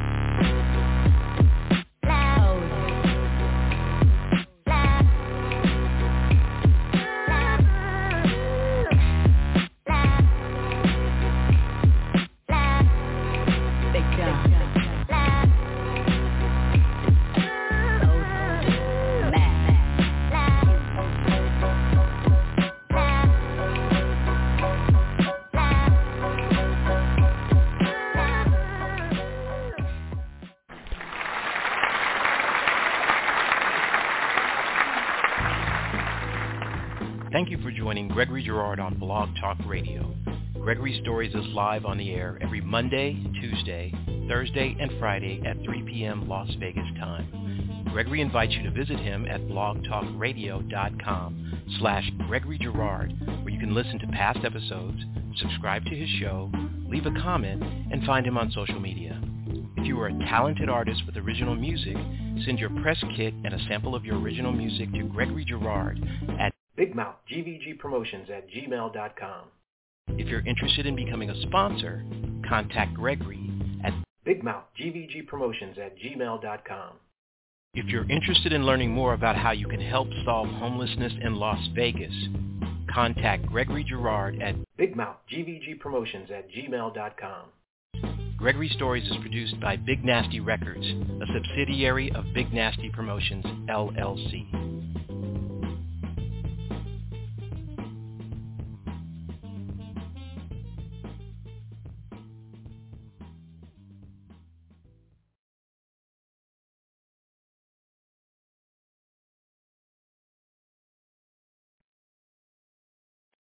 Thank you for joining Gregory Girard on Blog Talk Radio. Gregory Stories is live on the air every Monday, Tuesday, Thursday, and Friday at three p.m. Las Vegas time. Gregory invites you to visit him at blogtalkradio.com slash Gregory Girard, where you can listen to past episodes, subscribe to his show, leave a comment, and find him on social media. If you are a talented artist with original music, send your press kit and a sample of your original music to Gregory Girard at Big Mouth G V G Promotions at gmail dot com. If you're interested in becoming a sponsor, contact Gregory at Big Mouth G V G Promotions at gmail dot com. If you're interested in learning more about how you can help solve homelessness in Las Vegas, contact Gregory Girard at Big Mouth G V G Promotions at gmail dot com. Gregory Stories is produced by Big Nasty Records, a subsidiary of Big Nasty Promotions, L L C.